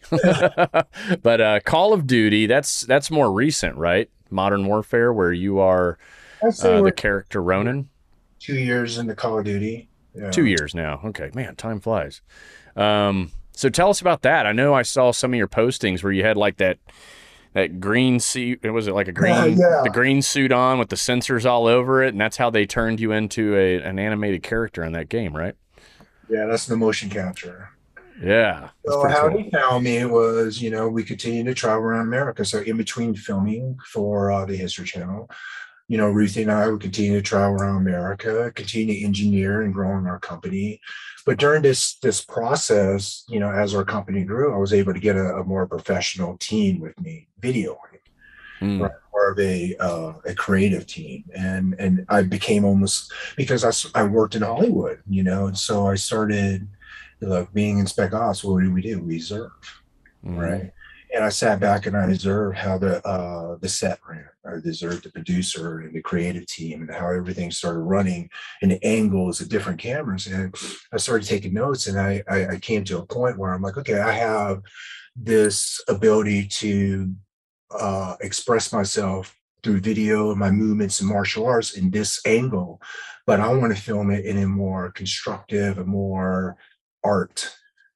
But Call of Duty, that's more recent, right? Modern Warfare, where you are the character Ronin. 2 years into Call of Duty. Yeah. 2 years now. Okay, man, time flies. So tell us about that. I know I saw some of your postings where you had like that green suit. Was it like a green, the green suit on with the sensors all over it, and that's how they turned you into an animated character in that game, right? Yeah, that's the motion capture. Yeah. So how he found me was, we continued to travel around America. So in between filming for the History Channel, Ruthie and I would continue to travel around America, continue to engineer and growing our company. But during this process, as our company grew, I was able to get a more professional team with me, videoing. Right, more of a creative team, and I became almost, because I worked in Hollywood, and so I started being in Spec Ops. What do? We observe, right? And I sat back and I observed how the set ran. I observed the producer and the creative team and how everything started running, and the angles of different cameras. And I started taking notes, and I came to a point where I'm like, okay, I have this ability to express myself through video and my movements and martial arts in this angle, but I want to film it in a more constructive and more art,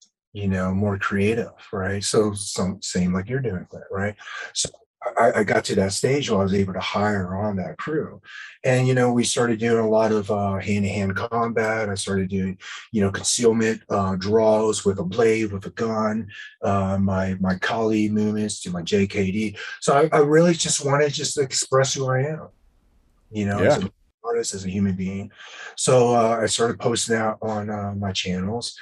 more creative, right? So same like you're doing, right? So I got to that stage where I was able to hire on that crew, and we started doing a lot of hand-to-hand combat. I started doing concealment draws with a blade, with a gun, my Kali movements to my JKD. So I really just wanted to express who I am, as an artist, as a human being. So I started posting out on my channels,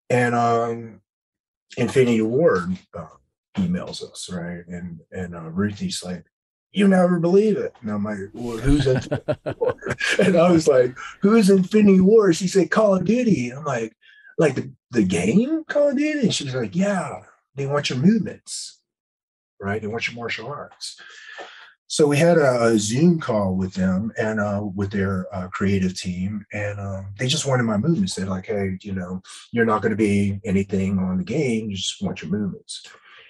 and Infinity Ward emails us, right? And Ruthie's like, "You never believe it." And I'm like, "Well, who's Infinity Ward?" And I was like, "Who's Infinity Ward?" She said, "Call of Duty." I'm like the game Call of Duty? And she was like, "Yeah, they want your movements, right? They want your martial arts." So we had a Zoom call with them and with their creative team, and they just wanted my movements. They're like, "Hey, you're not going to be anything on the game. You just want your movements."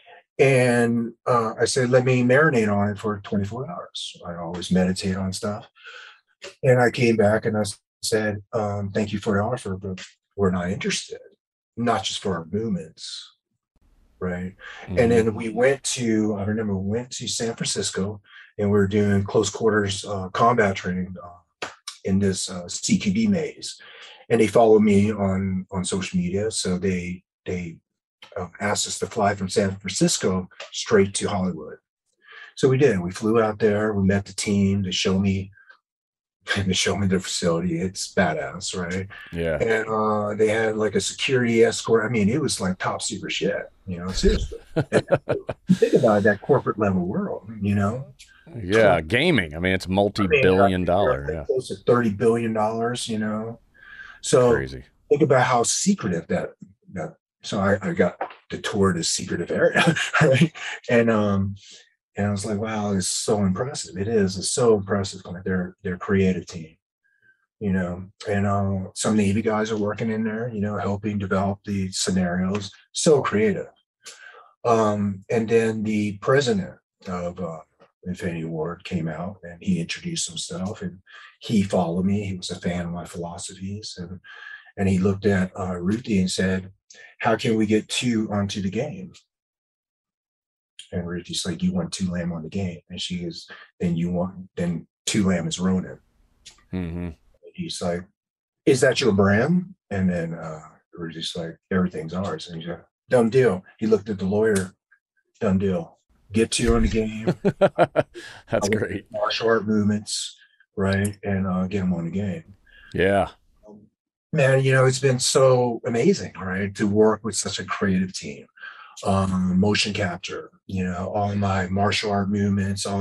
And I said, "Let me marinate on it for 24 hours. I always meditate on stuff." And I came back and I said, "Thank you for the offer, but we're not interested, not just for our movements." Right. And then I remember we went to San Francisco, and we were doing close quarters combat training in this CQB maze. And they followed me on social media. So they asked us to fly from San Francisco straight to Hollywood. So we did. We flew out there. We met the team. They showed me and they showed me their facility. It's badass, right? Yeah. And they had like a security escort. I mean, it was like top secret shit, seriously. And think about that corporate level world, 20, Yeah. Gaming. I mean, it's I mean, multi-billion you're dollar. like Yeah. close to $30 billion. So Crazy. think about how secretive that. So I got to tour this secretive area, right? And and I was like, wow, it's so impressive. It is. It's so impressive. Like their creative team, and some Navy guys are working in there, helping develop the scenarios. So creative. And then the president of Infinity Ward came out and he introduced himself and he followed me. He was a fan of my philosophies and he looked at Ruthie and said, "How can we get two onto the game?" And Ruthie's like, "You want two lamb on the game?" And she is, then two lamb is Ronin. Mm-hmm. He's like, "Is that your brand?" And then Ruthie's like, "Everything's ours." And he's like, "Done deal." He looked at the lawyer, "Done deal. Get two on the game." That's great. Martial art movements, right? And get them on the game. Yeah. Man, it's been so amazing, right? To work with such a creative team. Motion capture, all my martial art movements, all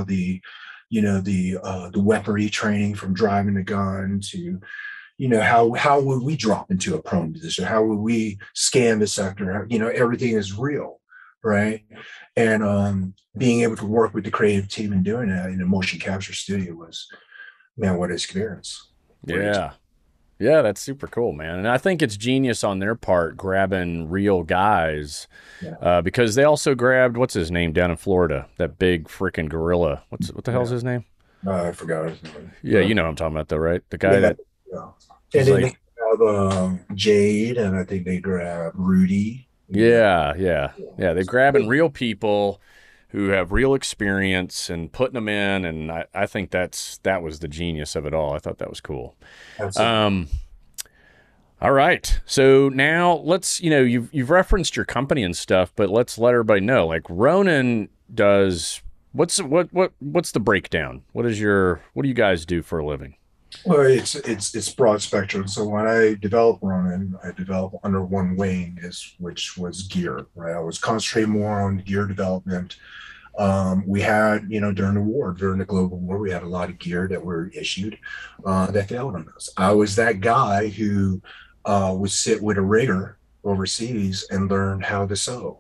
the weaponry training from driving the gun to, how would we drop into a prone position? How would we scan the sector? Everything is real, right? And being able to work with the creative team and doing that in a motion capture studio was, man, what an experience. Yeah. Yeah, that's super cool, man. And I think it's genius on their part grabbing real guys because they also grabbed, what's his name down in Florida, that big freaking gorilla. What the hell's his name? I forgot his name. Yeah, you know what I'm talking about, though, right? The guy that. Yeah. And then they have Jade, and I think they grab Rudy. Yeah. They're grabbing real people who have real experience and putting them in, and I think that was the genius of it all. I thought that was cool. Absolutely. All right, so now let's you've referenced your company and stuff, but let's let everybody know, like, Ronin does what's the breakdown? What do you guys do for a living? Well, it's broad spectrum. So when I developed Ronin, I developed under one wing, which was gear. Right, I was concentrating more on gear development. We had, during the global war, we had a lot of gear that were issued that failed on us. I was that guy who would sit with a rigger overseas and learn how to sew.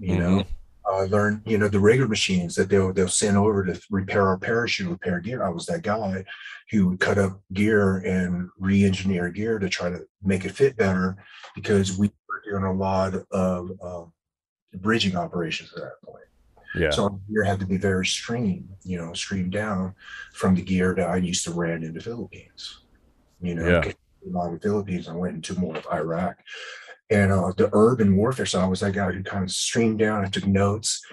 Learn, the rigger machines that they'll send over to repair our parachute, repair gear. I was that guy who would cut up gear and re-engineer gear to try to make it fit better because we were doing a lot of bridging operations at that point. Yeah. So gear had to be very streamed down from the gear that I used to ran in the Philippines. A lot of Philippines, I went into more of Iraq. And the urban warfare, so I was that guy who kind of streamed down. I took notes,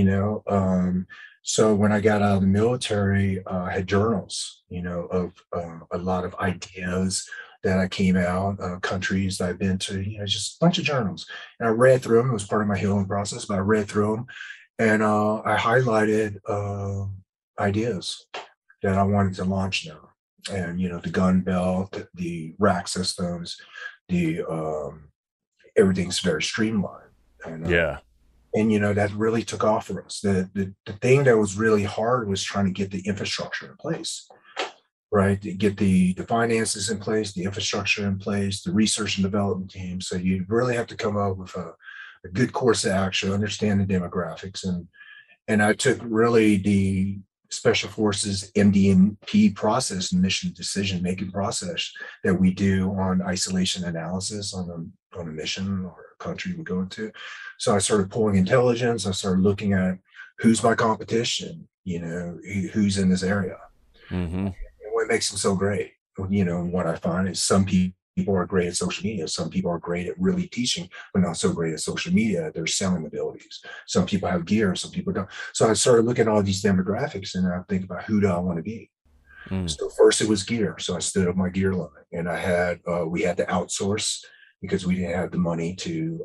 So when I got out of the military, I had journals, of a lot of ideas that I came out, countries that I've been to, just a bunch of journals. And I read through them. It was part of my healing process, but I read through them. And I highlighted ideas that I wanted to launch now. And, the gun belt, the rack systems, the everything's very streamlined. And, that really took off for us. The thing that was really hard was trying to get the infrastructure in place, right? To get the finances in place, the infrastructure in place, the research and development team. So you really have to come up with a good course of action, understand the demographics. And I took really the Special Forces MDMP process, mission decision making process that we do on isolation analysis on a mission or a country we go into. So I started pulling intelligence. I started looking at who's my competition, who's in this area. Mm-hmm. And what makes them so great, what I find is some people are great at social media. Some people are great at really teaching, but not so great at social media. Their selling abilities. Some people have gear, some people don't. So I started looking at all these demographics and I think about who do I want to be. So first it was gear. So I stood up my gear line and we had to outsource because we didn't have the money to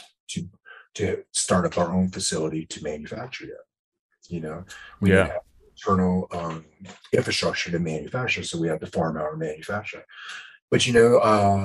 start up our own facility to manufacture that. We didn't have internal infrastructure to manufacture. So we have to farm out our manufacturing. But you know,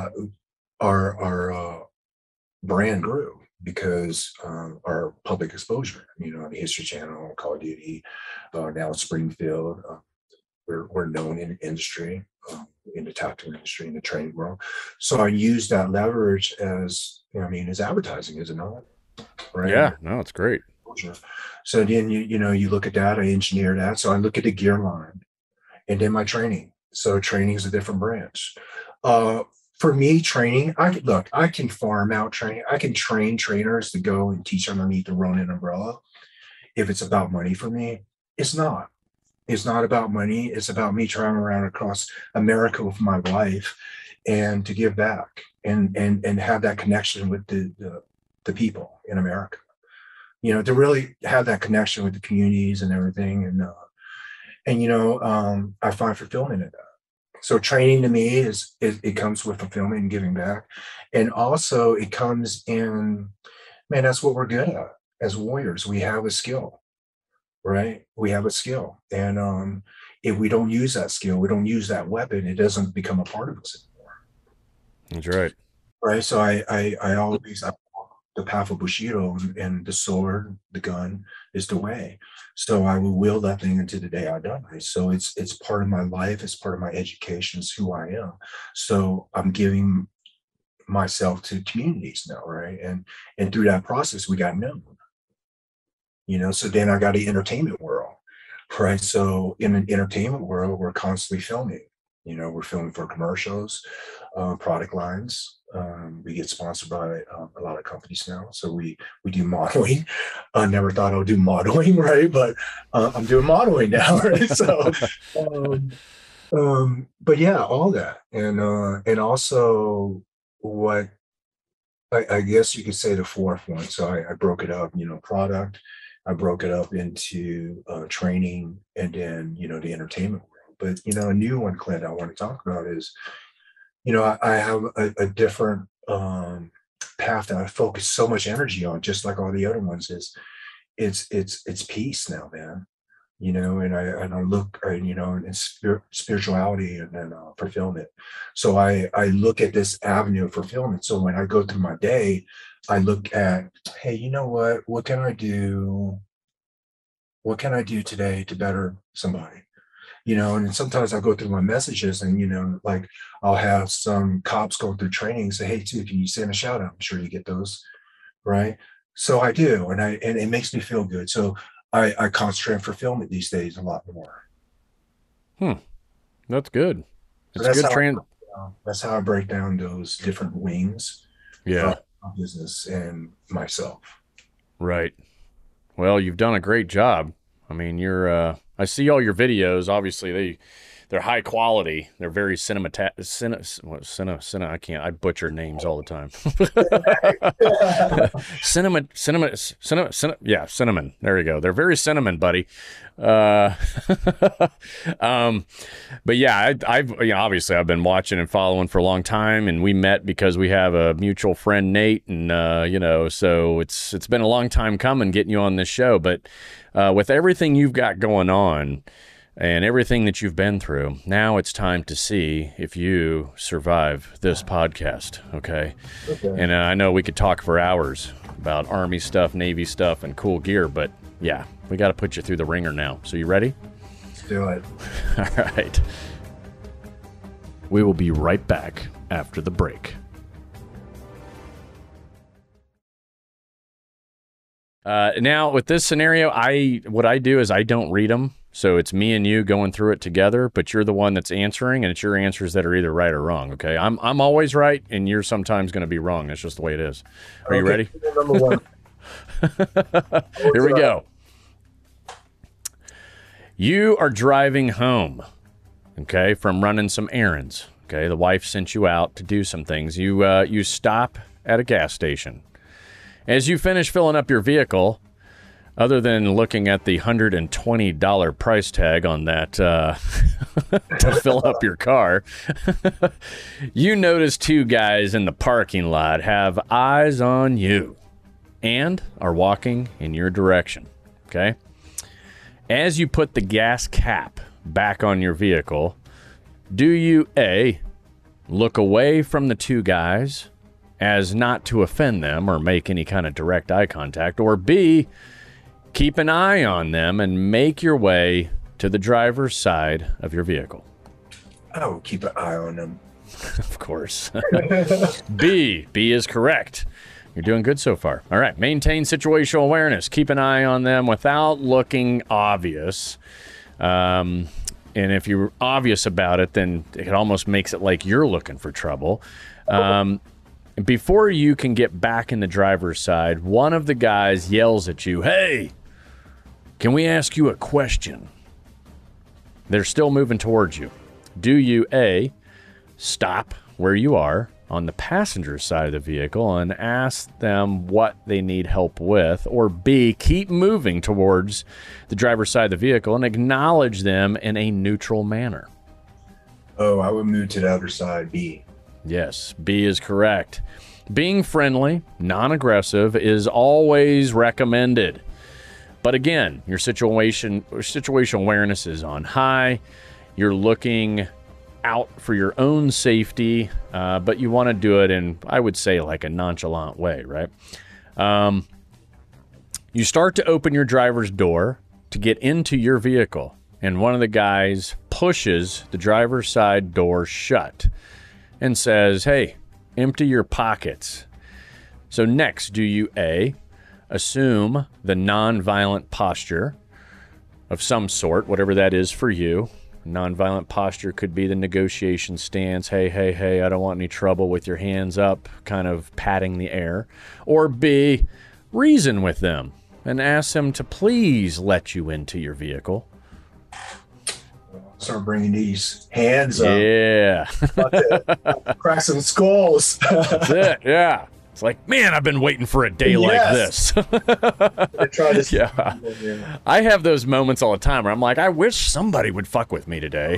our brand grew because our public exposure. You know, the History Channel, Call of Duty, now Springfield. We're known in the industry, in the tactical industry, in the training world. So I use that leverage as, you know, I mean, as advertising, is it not? Right? Yeah, no, it's great. So then you look at that, I engineer that. So I look at the gear line and then my training. So training is a different branch. For me, training, I can farm out training. I can train trainers to go and teach underneath the Ronin umbrella. If it's about money for me, it's not. It's not about money. It's about me traveling around across America with my wife and to give back and have that connection with the people in America. You know, to really have that connection with the communities and everything. I find fulfillment in that. So training to me it comes with fulfillment and giving back. And also it comes in, man, that's what we're good at as warriors. We have a skill, right? We have a skill. And if we don't use that skill, we don't use that weapon, it doesn't become a part of us anymore. That's right. Right. So I always the path of Bushido, and the sword, the gun is the way. So I will wield that thing until the day I die. So it's part of my life. It's part of my education. It's who I am. So I'm giving myself to communities now, right? And through that process, we got known. You know, so then I got the entertainment world, right? So in an entertainment world, we're constantly filming. You know, we're filming for commercials, product lines. We get sponsored by a lot of companies now. So we do modeling. I never thought I would do modeling, right? But I'm doing modeling now, right? So, but yeah, all that. And also what I guess you could say the fourth one. So I broke it up, you know, product. I broke it up into training and then, you know, the entertainment world. But, you know, a new one, Clint, I want to talk about is, you know, I have a different path that I focus so much energy on, just like all the other ones. It's peace now, man. You know, and I look, you know, in spirituality and then fulfillment. So I look at this avenue of fulfillment. So when I go through my day, I look at, hey, you know what? What can I do? What can I do today to better somebody? You know, and sometimes I go through my messages and, you know, like I'll have some cops go through training and say, hey, too, can you send a shout out? I'm sure you get those, right? So I do, and it makes me feel good. So I concentrate on fulfillment these days a lot more. That's good. It's So good. That's how I break down those different wings. Yeah. Of business and myself. Right. Well, you've done a great job. I mean, I see all your videos. Obviously, they're high quality. They're very I butcher names all the time. Cinnamon. There you go. They're very cinnamon, buddy. But yeah, obviously I've been watching and following for a long time, and we met because we have a mutual friend, Nate, and so it's been a long time coming getting you on this show. But with everything you've got going on and everything that you've been through, now it's time to see if you survive this podcast, okay? And I know we could talk for hours about Army stuff, Navy stuff, and cool gear, but yeah, we got to put you through the ringer now. So you ready? Let's do it. All right. We will be right back after the break. Now, with this scenario, what I do is I don't read them. So it's me and you going through it together, but you're the one that's answering, and it's your answers that are either right or wrong, okay? I'm always right, and you're sometimes going to be wrong. That's just the way it is. Are you ready? Number one. Here we go. You are driving home, okay, from running some errands, okay? The wife sent you out to do some things. You stop at a gas station. As you finish filling up your vehicle, other than looking at the $120 price tag on that to fill up your car, you notice two guys in the parking lot have eyes on you and are walking in your direction, okay? As you put the gas cap back on your vehicle, do you A, look away from the two guys as not to offend them or make any kind of direct eye contact, or B, keep an eye on them and make your way to the driver's side of your vehicle? I would keep an eye on them. Of course. B is correct. You're doing good so far. All right. Maintain situational awareness. Keep an eye on them without looking obvious. And if you're obvious about it, then it almost makes it like you're looking for trouble. Before you can get back in the driver's side, one of the guys yells at you, "Hey, can we ask you a question?" They're still moving towards you. Do you A, stop where you are on the passenger side of the vehicle and ask them what they need help with, or B, keep moving towards the driver's side of the vehicle and acknowledge them in a neutral manner? Oh, I would move to the other side, B. Yes, B is correct. Being friendly, non-aggressive is always recommended. But again, your situational awareness is on high. You're looking out for your own safety, but you want to do it in, I would say, like a nonchalant way, right? You start to open your driver's door to get into your vehicle, and one of the guys pushes the driver's side door shut and says, "Hey, empty your pockets." So next, do you A, assume the non-violent posture of some sort, whatever that is for you? Nonviolent posture could be the negotiation stance. Hey, I don't want any trouble, with your hands up, kind of patting the air. Or B, reason with them and ask them to please let you into your vehicle. Start bringing these hands up. Yeah. Crack some skulls. That's it, yeah. It's like, man, I've been waiting for a day like this. I try to. Yeah. I have those moments all the time where I'm like, I wish somebody would fuck with me today.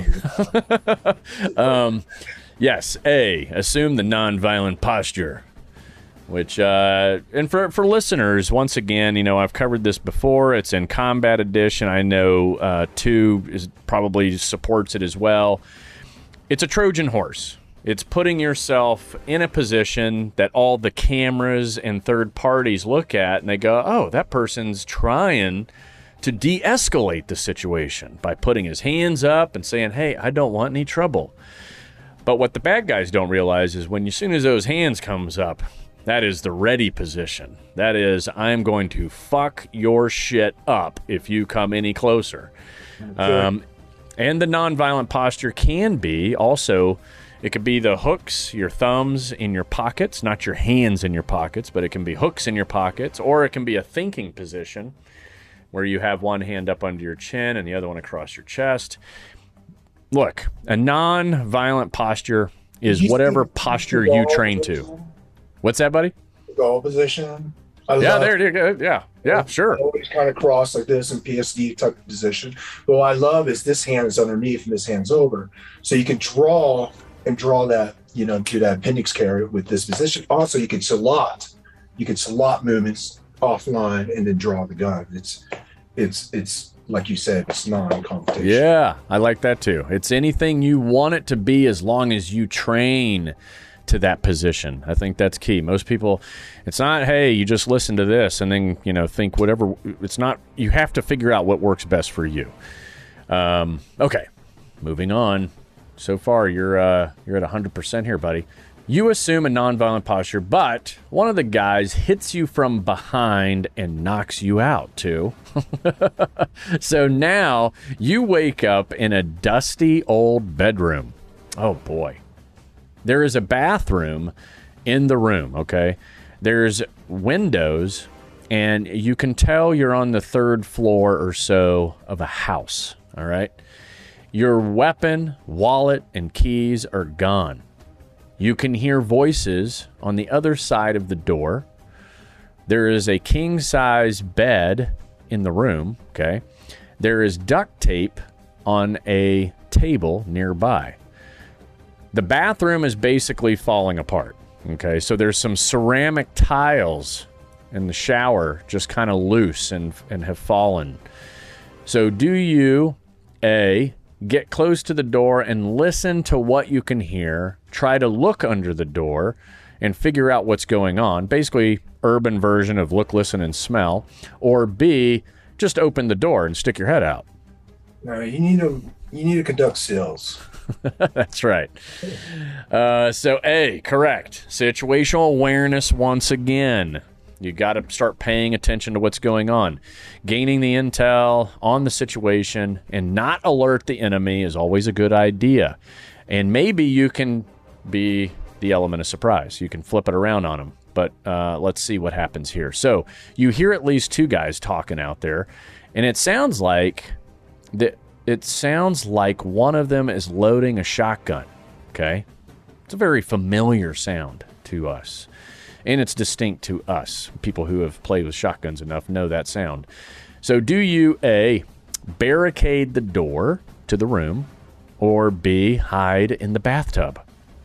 Yes, A, assume the nonviolent posture. Which, and for listeners, once again, you know, I've covered this before. It's in Combat Edition. I know 2 probably supports it as well. It's a Trojan horse. It's putting yourself in a position that all the cameras and third parties look at and they go, oh, that person's trying to de-escalate the situation by putting his hands up and saying, hey, I don't want any trouble. But what the bad guys don't realize is as soon as those hands comes up, that is the ready position. That is, I'm going to fuck your shit up if you come any closer. Sure. And the nonviolent posture can be also, it could be the hooks, your thumbs in your pockets, not your hands in your pockets, but it can be hooks in your pockets, or it can be a thinking position where you have one hand up under your chin and the other one across your chest. Look, a non-violent posture is whatever posture you train to. What's that, buddy? The goal position. There you go. Yeah, sure. Always kind of cross like this in PSD type of position. But what I love is this hand is underneath and this hand's over. So you can draw that, you know, to that appendix carry with this position. Also, you can salot movements offline and then draw the gun. It's like you said, it's non-competition. Yeah, I like that too. It's anything you want it to be as long as you train to that position. I think that's key. Most people, it's not, hey, you just listen to this and then, you know, think whatever. It's not, you have to figure out what works best for you. Okay, moving on. So far, you're at 100% here, buddy. You assume a nonviolent posture, but one of the guys hits you from behind and knocks you out, too. So now you wake up in a dusty old bedroom. Oh, boy. There is a bathroom in the room, okay? There's windows, and you can tell you're on the 3rd floor or so of a house, all right? Your weapon, wallet, and keys are gone. You can hear voices on the other side of the door. There is a king-size bed in the room, okay? There is duct tape on a table nearby. The bathroom is basically falling apart, okay? So there's some ceramic tiles in the shower just kind of loose and have fallen. So do you, A, get close to the door and listen to what you can hear, try to look under the door and figure out what's going on, basically urban version of look, listen, and smell, or B, just open the door and stick your head out? No, you need to conduct sales. That's right. So A, correct. Situational awareness once again. You got to start paying attention to what's going on. Gaining the intel on the situation and not alert the enemy is always a good idea. And maybe you can be the element of surprise. You can flip it around on them. But let's see what happens here. So you hear at least two guys talking out there, and it sounds like one of them is loading a shotgun. Okay? It's a very familiar sound to us. And it's distinct to us. People who have played with shotguns enough know that sound. So do you, A, barricade the door to the room, or B, hide in the bathtub?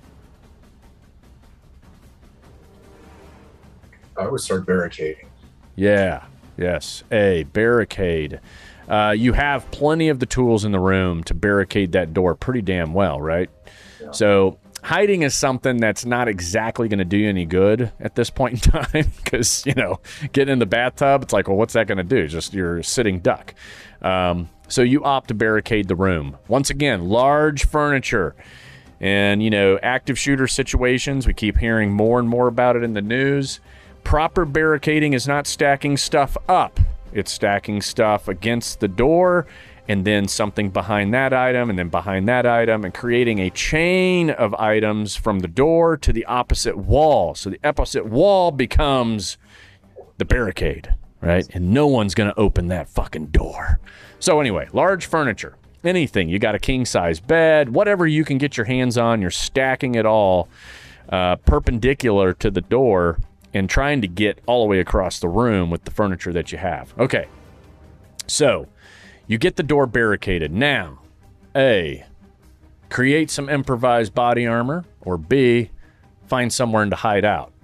I would start barricading. Yeah. Yes. A, barricade. You have plenty of the tools in the room to barricade that door pretty damn well, right? Yeah. So hiding is something that's not exactly going to do you any good at this point in time because, getting in the bathtub, it's like, well, what's that going to do? Just you're a sitting duck. So you opt to barricade the room. Once again, large furniture and, active shooter situations. We keep hearing more and more about it in the news. Proper barricading is not stacking stuff up. It's stacking stuff against the door and then something behind that item and then behind that item and creating a chain of items from the door to the opposite wall. So the opposite wall becomes the barricade, right? And no one's going to open that fucking door. So anyway, large furniture, anything. You got a king-size bed, whatever you can get your hands on, you're stacking it all perpendicular to the door and trying to get all the way across the room with the furniture that you have. Okay, so you get the door barricaded. Now, A, create some improvised body armor, or B, find somewhere to hide out.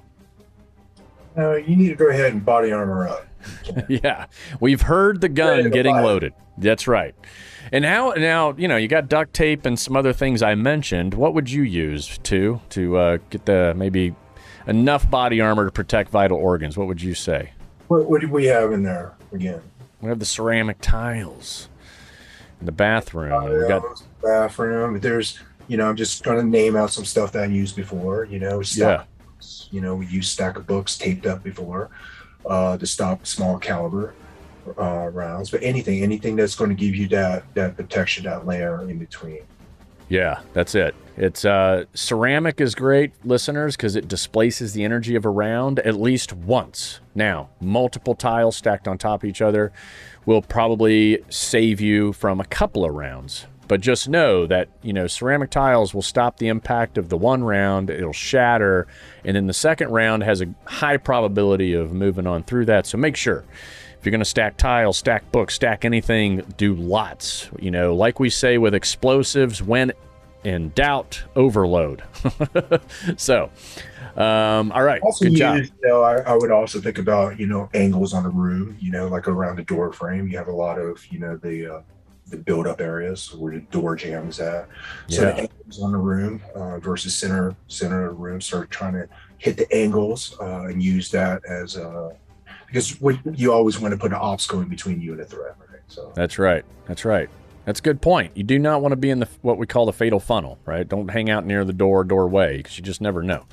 You need to go ahead and body armor up. Yeah, we've heard the gun getting loaded. That's right. And now, you got duct tape and some other things I mentioned. What would you use to get the maybe enough body armor to protect vital organs? What would you say? What do we have in there again? We have the ceramic tiles in the bathroom. We got bathroom. There's, I'm just going to name out some stuff that I used before. Books. We used stack of books taped up before to stop small caliber rounds. But anything that's going to give you that protection, that layer in between. Yeah, that's it. It's ceramic is great, listeners, because it displaces the energy of a round at least once. Now, multiple tiles stacked on top of each other will probably save you from a couple of rounds. But just know that, ceramic tiles will stop the impact of the one round. It'll shatter. And then the second round has a high probability of moving on through that. So make sure. If you're going to stack tiles, stack books, stack anything, do lots. Like we say with explosives, when in doubt, overload. So, all right, also good job. I would also think about, angles on the room, like around the door frame. You have a lot of, the build-up areas where the door jam is at. So the angles on the room versus center of the room, start trying to hit the angles and use that as because you always want to put an obstacle in between you and the threat, right? So That's right. That's a good point. You do not want to be in what we call the fatal funnel, right? Don't hang out near the doorway because you just never know.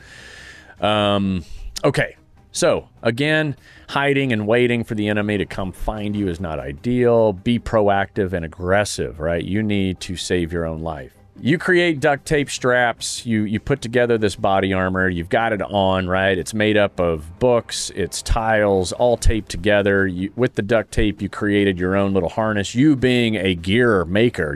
Okay. So again, hiding and waiting for the enemy to come find you is not ideal. Be proactive and aggressive, right? You need to save your own life. You create duct tape straps, you put together this body armor, you've got it on, right? It's made up of books, it's tiles, all taped together. With the duct tape, you created your own little harness. You being a gear maker,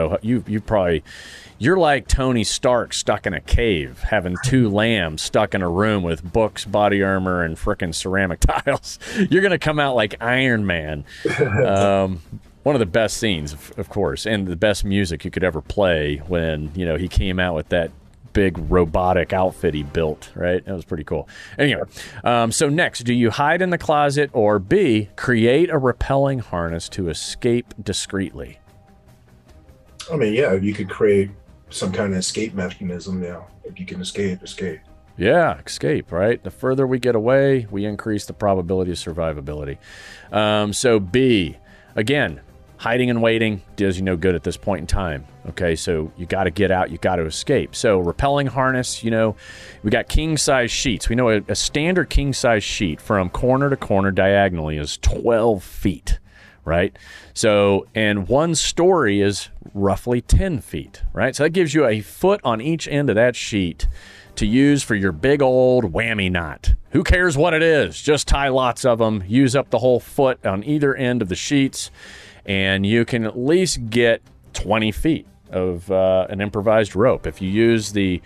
you're like Tony Stark stuck in a cave, having two lambs stuck in a room with books, body armor, and frickin' ceramic tiles. You're going to come out like Iron Man. One of the best scenes, of course, and the best music you could ever play when, he came out with that big robotic outfit he built, right? That was pretty cool. Anyway, so next, do you hide in the closet, or B, create a rappelling harness to escape discreetly? I mean, yeah, you could create some kind of escape mechanism now. If you can escape. Yeah, escape, right? The further we get away, we increase the probability of survivability. So B, again, hiding and waiting does you no good at this point in time. Okay, so you got to get out, you got to escape. So rappelling harness, we got king-size sheets. We know a standard king-size sheet from corner to corner diagonally is 12 feet, right? So, and one story is roughly 10 feet, right? So that gives you a foot on each end of that sheet to use for your big old whammy knot. Who cares what it is? Just tie lots of them, use up the whole foot on either end of the sheets, and you can at least get 20 feet of an improvised rope. If you use the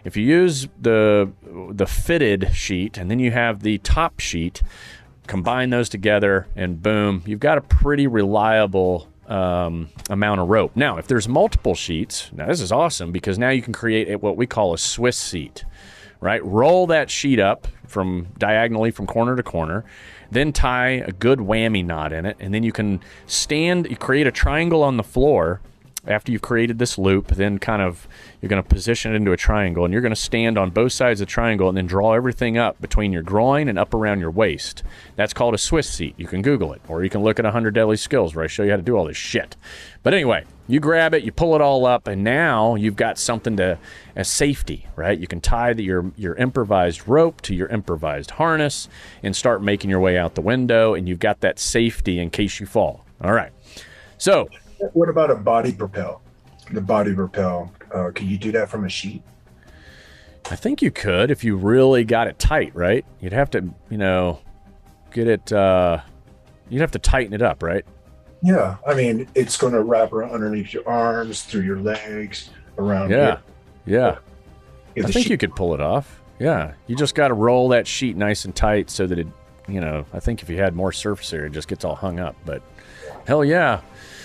fitted sheet, and then you have the top sheet, combine those together, and boom, you've got a pretty reliable amount of rope. Now, if there's multiple sheets, now this is awesome because now you can create what we call a Swiss seat, right? Roll that sheet up diagonally from corner to corner, then tie a good whammy knot in it, and then you create a triangle on the floor. After you've created this loop, then you're going to position it into a triangle, and you're going to stand on both sides of the triangle and then draw everything up between your groin and up around your waist. That's called a Swiss seat. You can Google it, or you can look at 100 Deadly Skills where I show you how to do all this shit. But anyway, you grab it, you pull it all up, and now you've got something as safety, right? You can tie your improvised rope to your improvised harness and start making your way out the window, and you've got that safety in case you fall. All right. So, what about a body propel? The body propel, can you do that from a sheet? I think you could if you really got it tight, right? You'd have to, get it, you'd have to tighten it up, right? Yeah. I mean, it's going to wrap around underneath your arms, through your legs, around. Yeah. I think you could pull it off. Yeah. You just got to roll that sheet nice and tight so that it, I think if you had more surface area, it just gets all hung up. But hell yeah.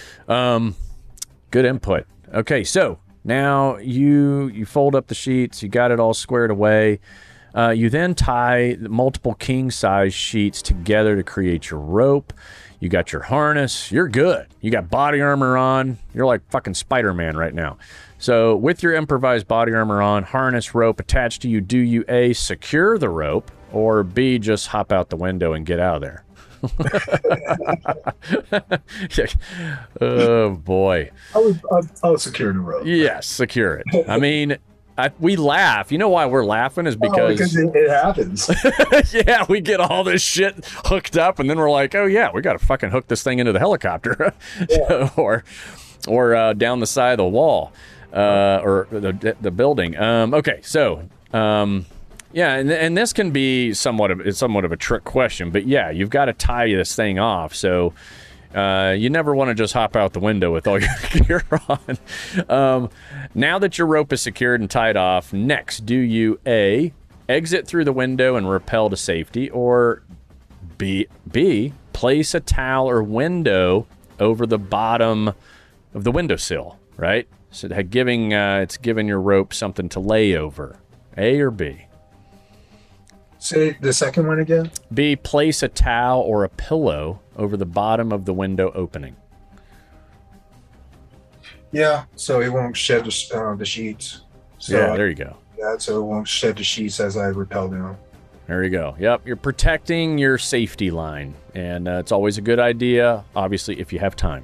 Good input. Okay, so now you fold up the sheets, you got it all squared away. You then tie multiple king-size sheets together to create your rope. You got your harness. You're good. You got body armor on. You're like fucking Spider-Man right now. So with your improvised body armor on, harness, rope attached to you, do you A, secure the rope, or B, just hop out the window and get out of there? Oh boy! I'll secure the rope. Yes, secure it. I mean, we laugh. You know why we're laughing is because it happens. Yeah, we get all this shit hooked up, and then we're like, oh yeah, we got to fucking hook this thing into the helicopter, yeah. or down the side of the wall, or the building. Okay, so. Yeah, and this can be somewhat of a trick question, but yeah, you've got to tie this thing off. So you never want to just hop out the window with all your gear on. Now that your rope is secured and tied off, next, do you A, exit through the window and rappel to safety, or B, place a towel or window over the bottom of the windowsill, right? So it's giving your rope something to lay over. A or B? Say the second one again. B, place a towel or a pillow over the bottom of the window opening. Yeah, so it won't shed the sheets. So yeah, there you go. Yeah, so it won't shed the sheets as I rappel down. There you go. Yep, you're protecting your safety line, and it's always a good idea, obviously, if you have time.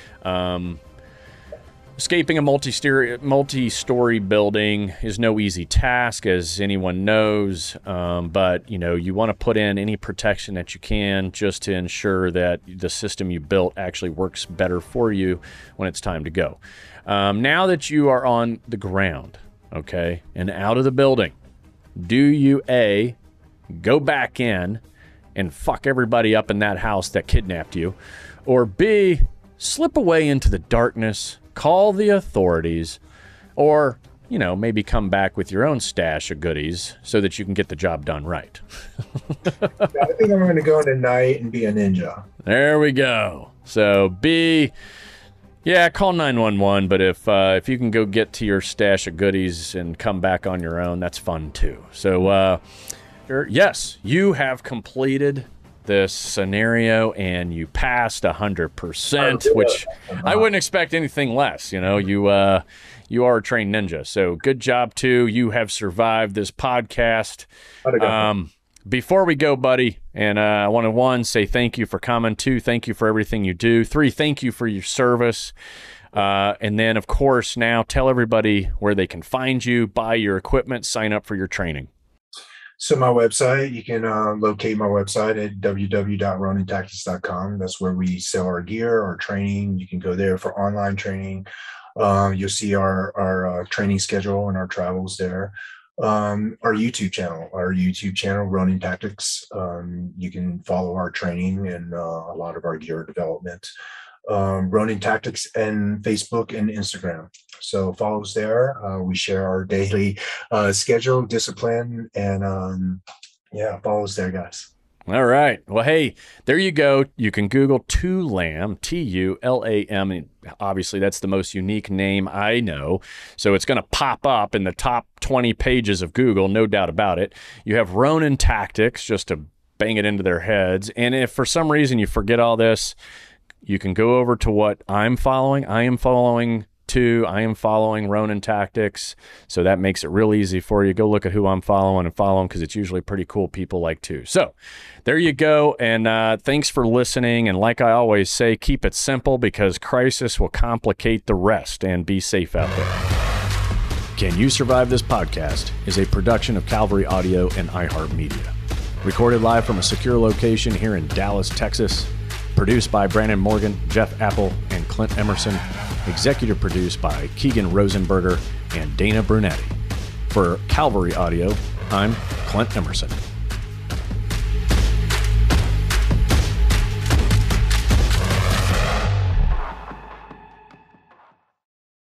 Escaping a multi-story building is no easy task, as anyone knows, but you want to put in any protection that you can just to ensure that the system you built actually works better for you when it's time to go. Now that you are on the ground, okay, and out of the building, do you A, go back in and fuck everybody up in that house that kidnapped you, or B, slip away into the darkness, call the authorities, or, maybe come back with your own stash of goodies so that you can get the job done right? I think I'm going to go in at night and be a ninja. There we go. So B, Yeah, call 911, but if you can go get to your stash of goodies and come back on your own, that's fun too. So, yes, you have completed this scenario and you passed 100%, which I wouldn't expect anything less. You know, you are a trained ninja, so good job too. You have survived this podcast. Before we go, buddy, and I want to, 1, say thank you for coming. 2, thank you for everything you do. 3, thank you for your service. And then, of course, now tell everybody where they can find you, buy your equipment, sign up for your training. So my website, you can locate my website at www.ronintactics.com. That's where we sell our gear, our training. You can go there for online training. You'll see our training schedule and our travels there. Our YouTube channel, Ronin Tactics. You can follow our training and a lot of our gear development. Ronin Tactics and Facebook and Instagram. So follow us there. We share our daily schedule, discipline, and follow us there, guys. All right. Well, hey, there you go. You can Google Tulam, Tulam. Obviously, that's the most unique name I know. So it's going to pop up in the top 20 pages of Google, no doubt about it. You have Ronin Tactics, just to bang it into their heads. And if for some reason you forget all this, you can go over to what I'm following. I am following Ronin Tactics, so that makes it real easy for you. Go look at who I'm following and follow them, because it's usually pretty cool people like too. So there you go, and thanks for listening. And like I always say, keep it simple, because crisis will complicate the rest, and be safe out there. Can You Survive This Podcast is a production of Calvary Audio and iHeartMedia. Recorded live from a secure location here in Dallas, Texas. Produced by Brandon Morgan, Jeff Apple, and Clint Emerson. Executive produced by Keegan Rosenberger and Dana Brunetti. For Calvary Audio, I'm Clint Emerson.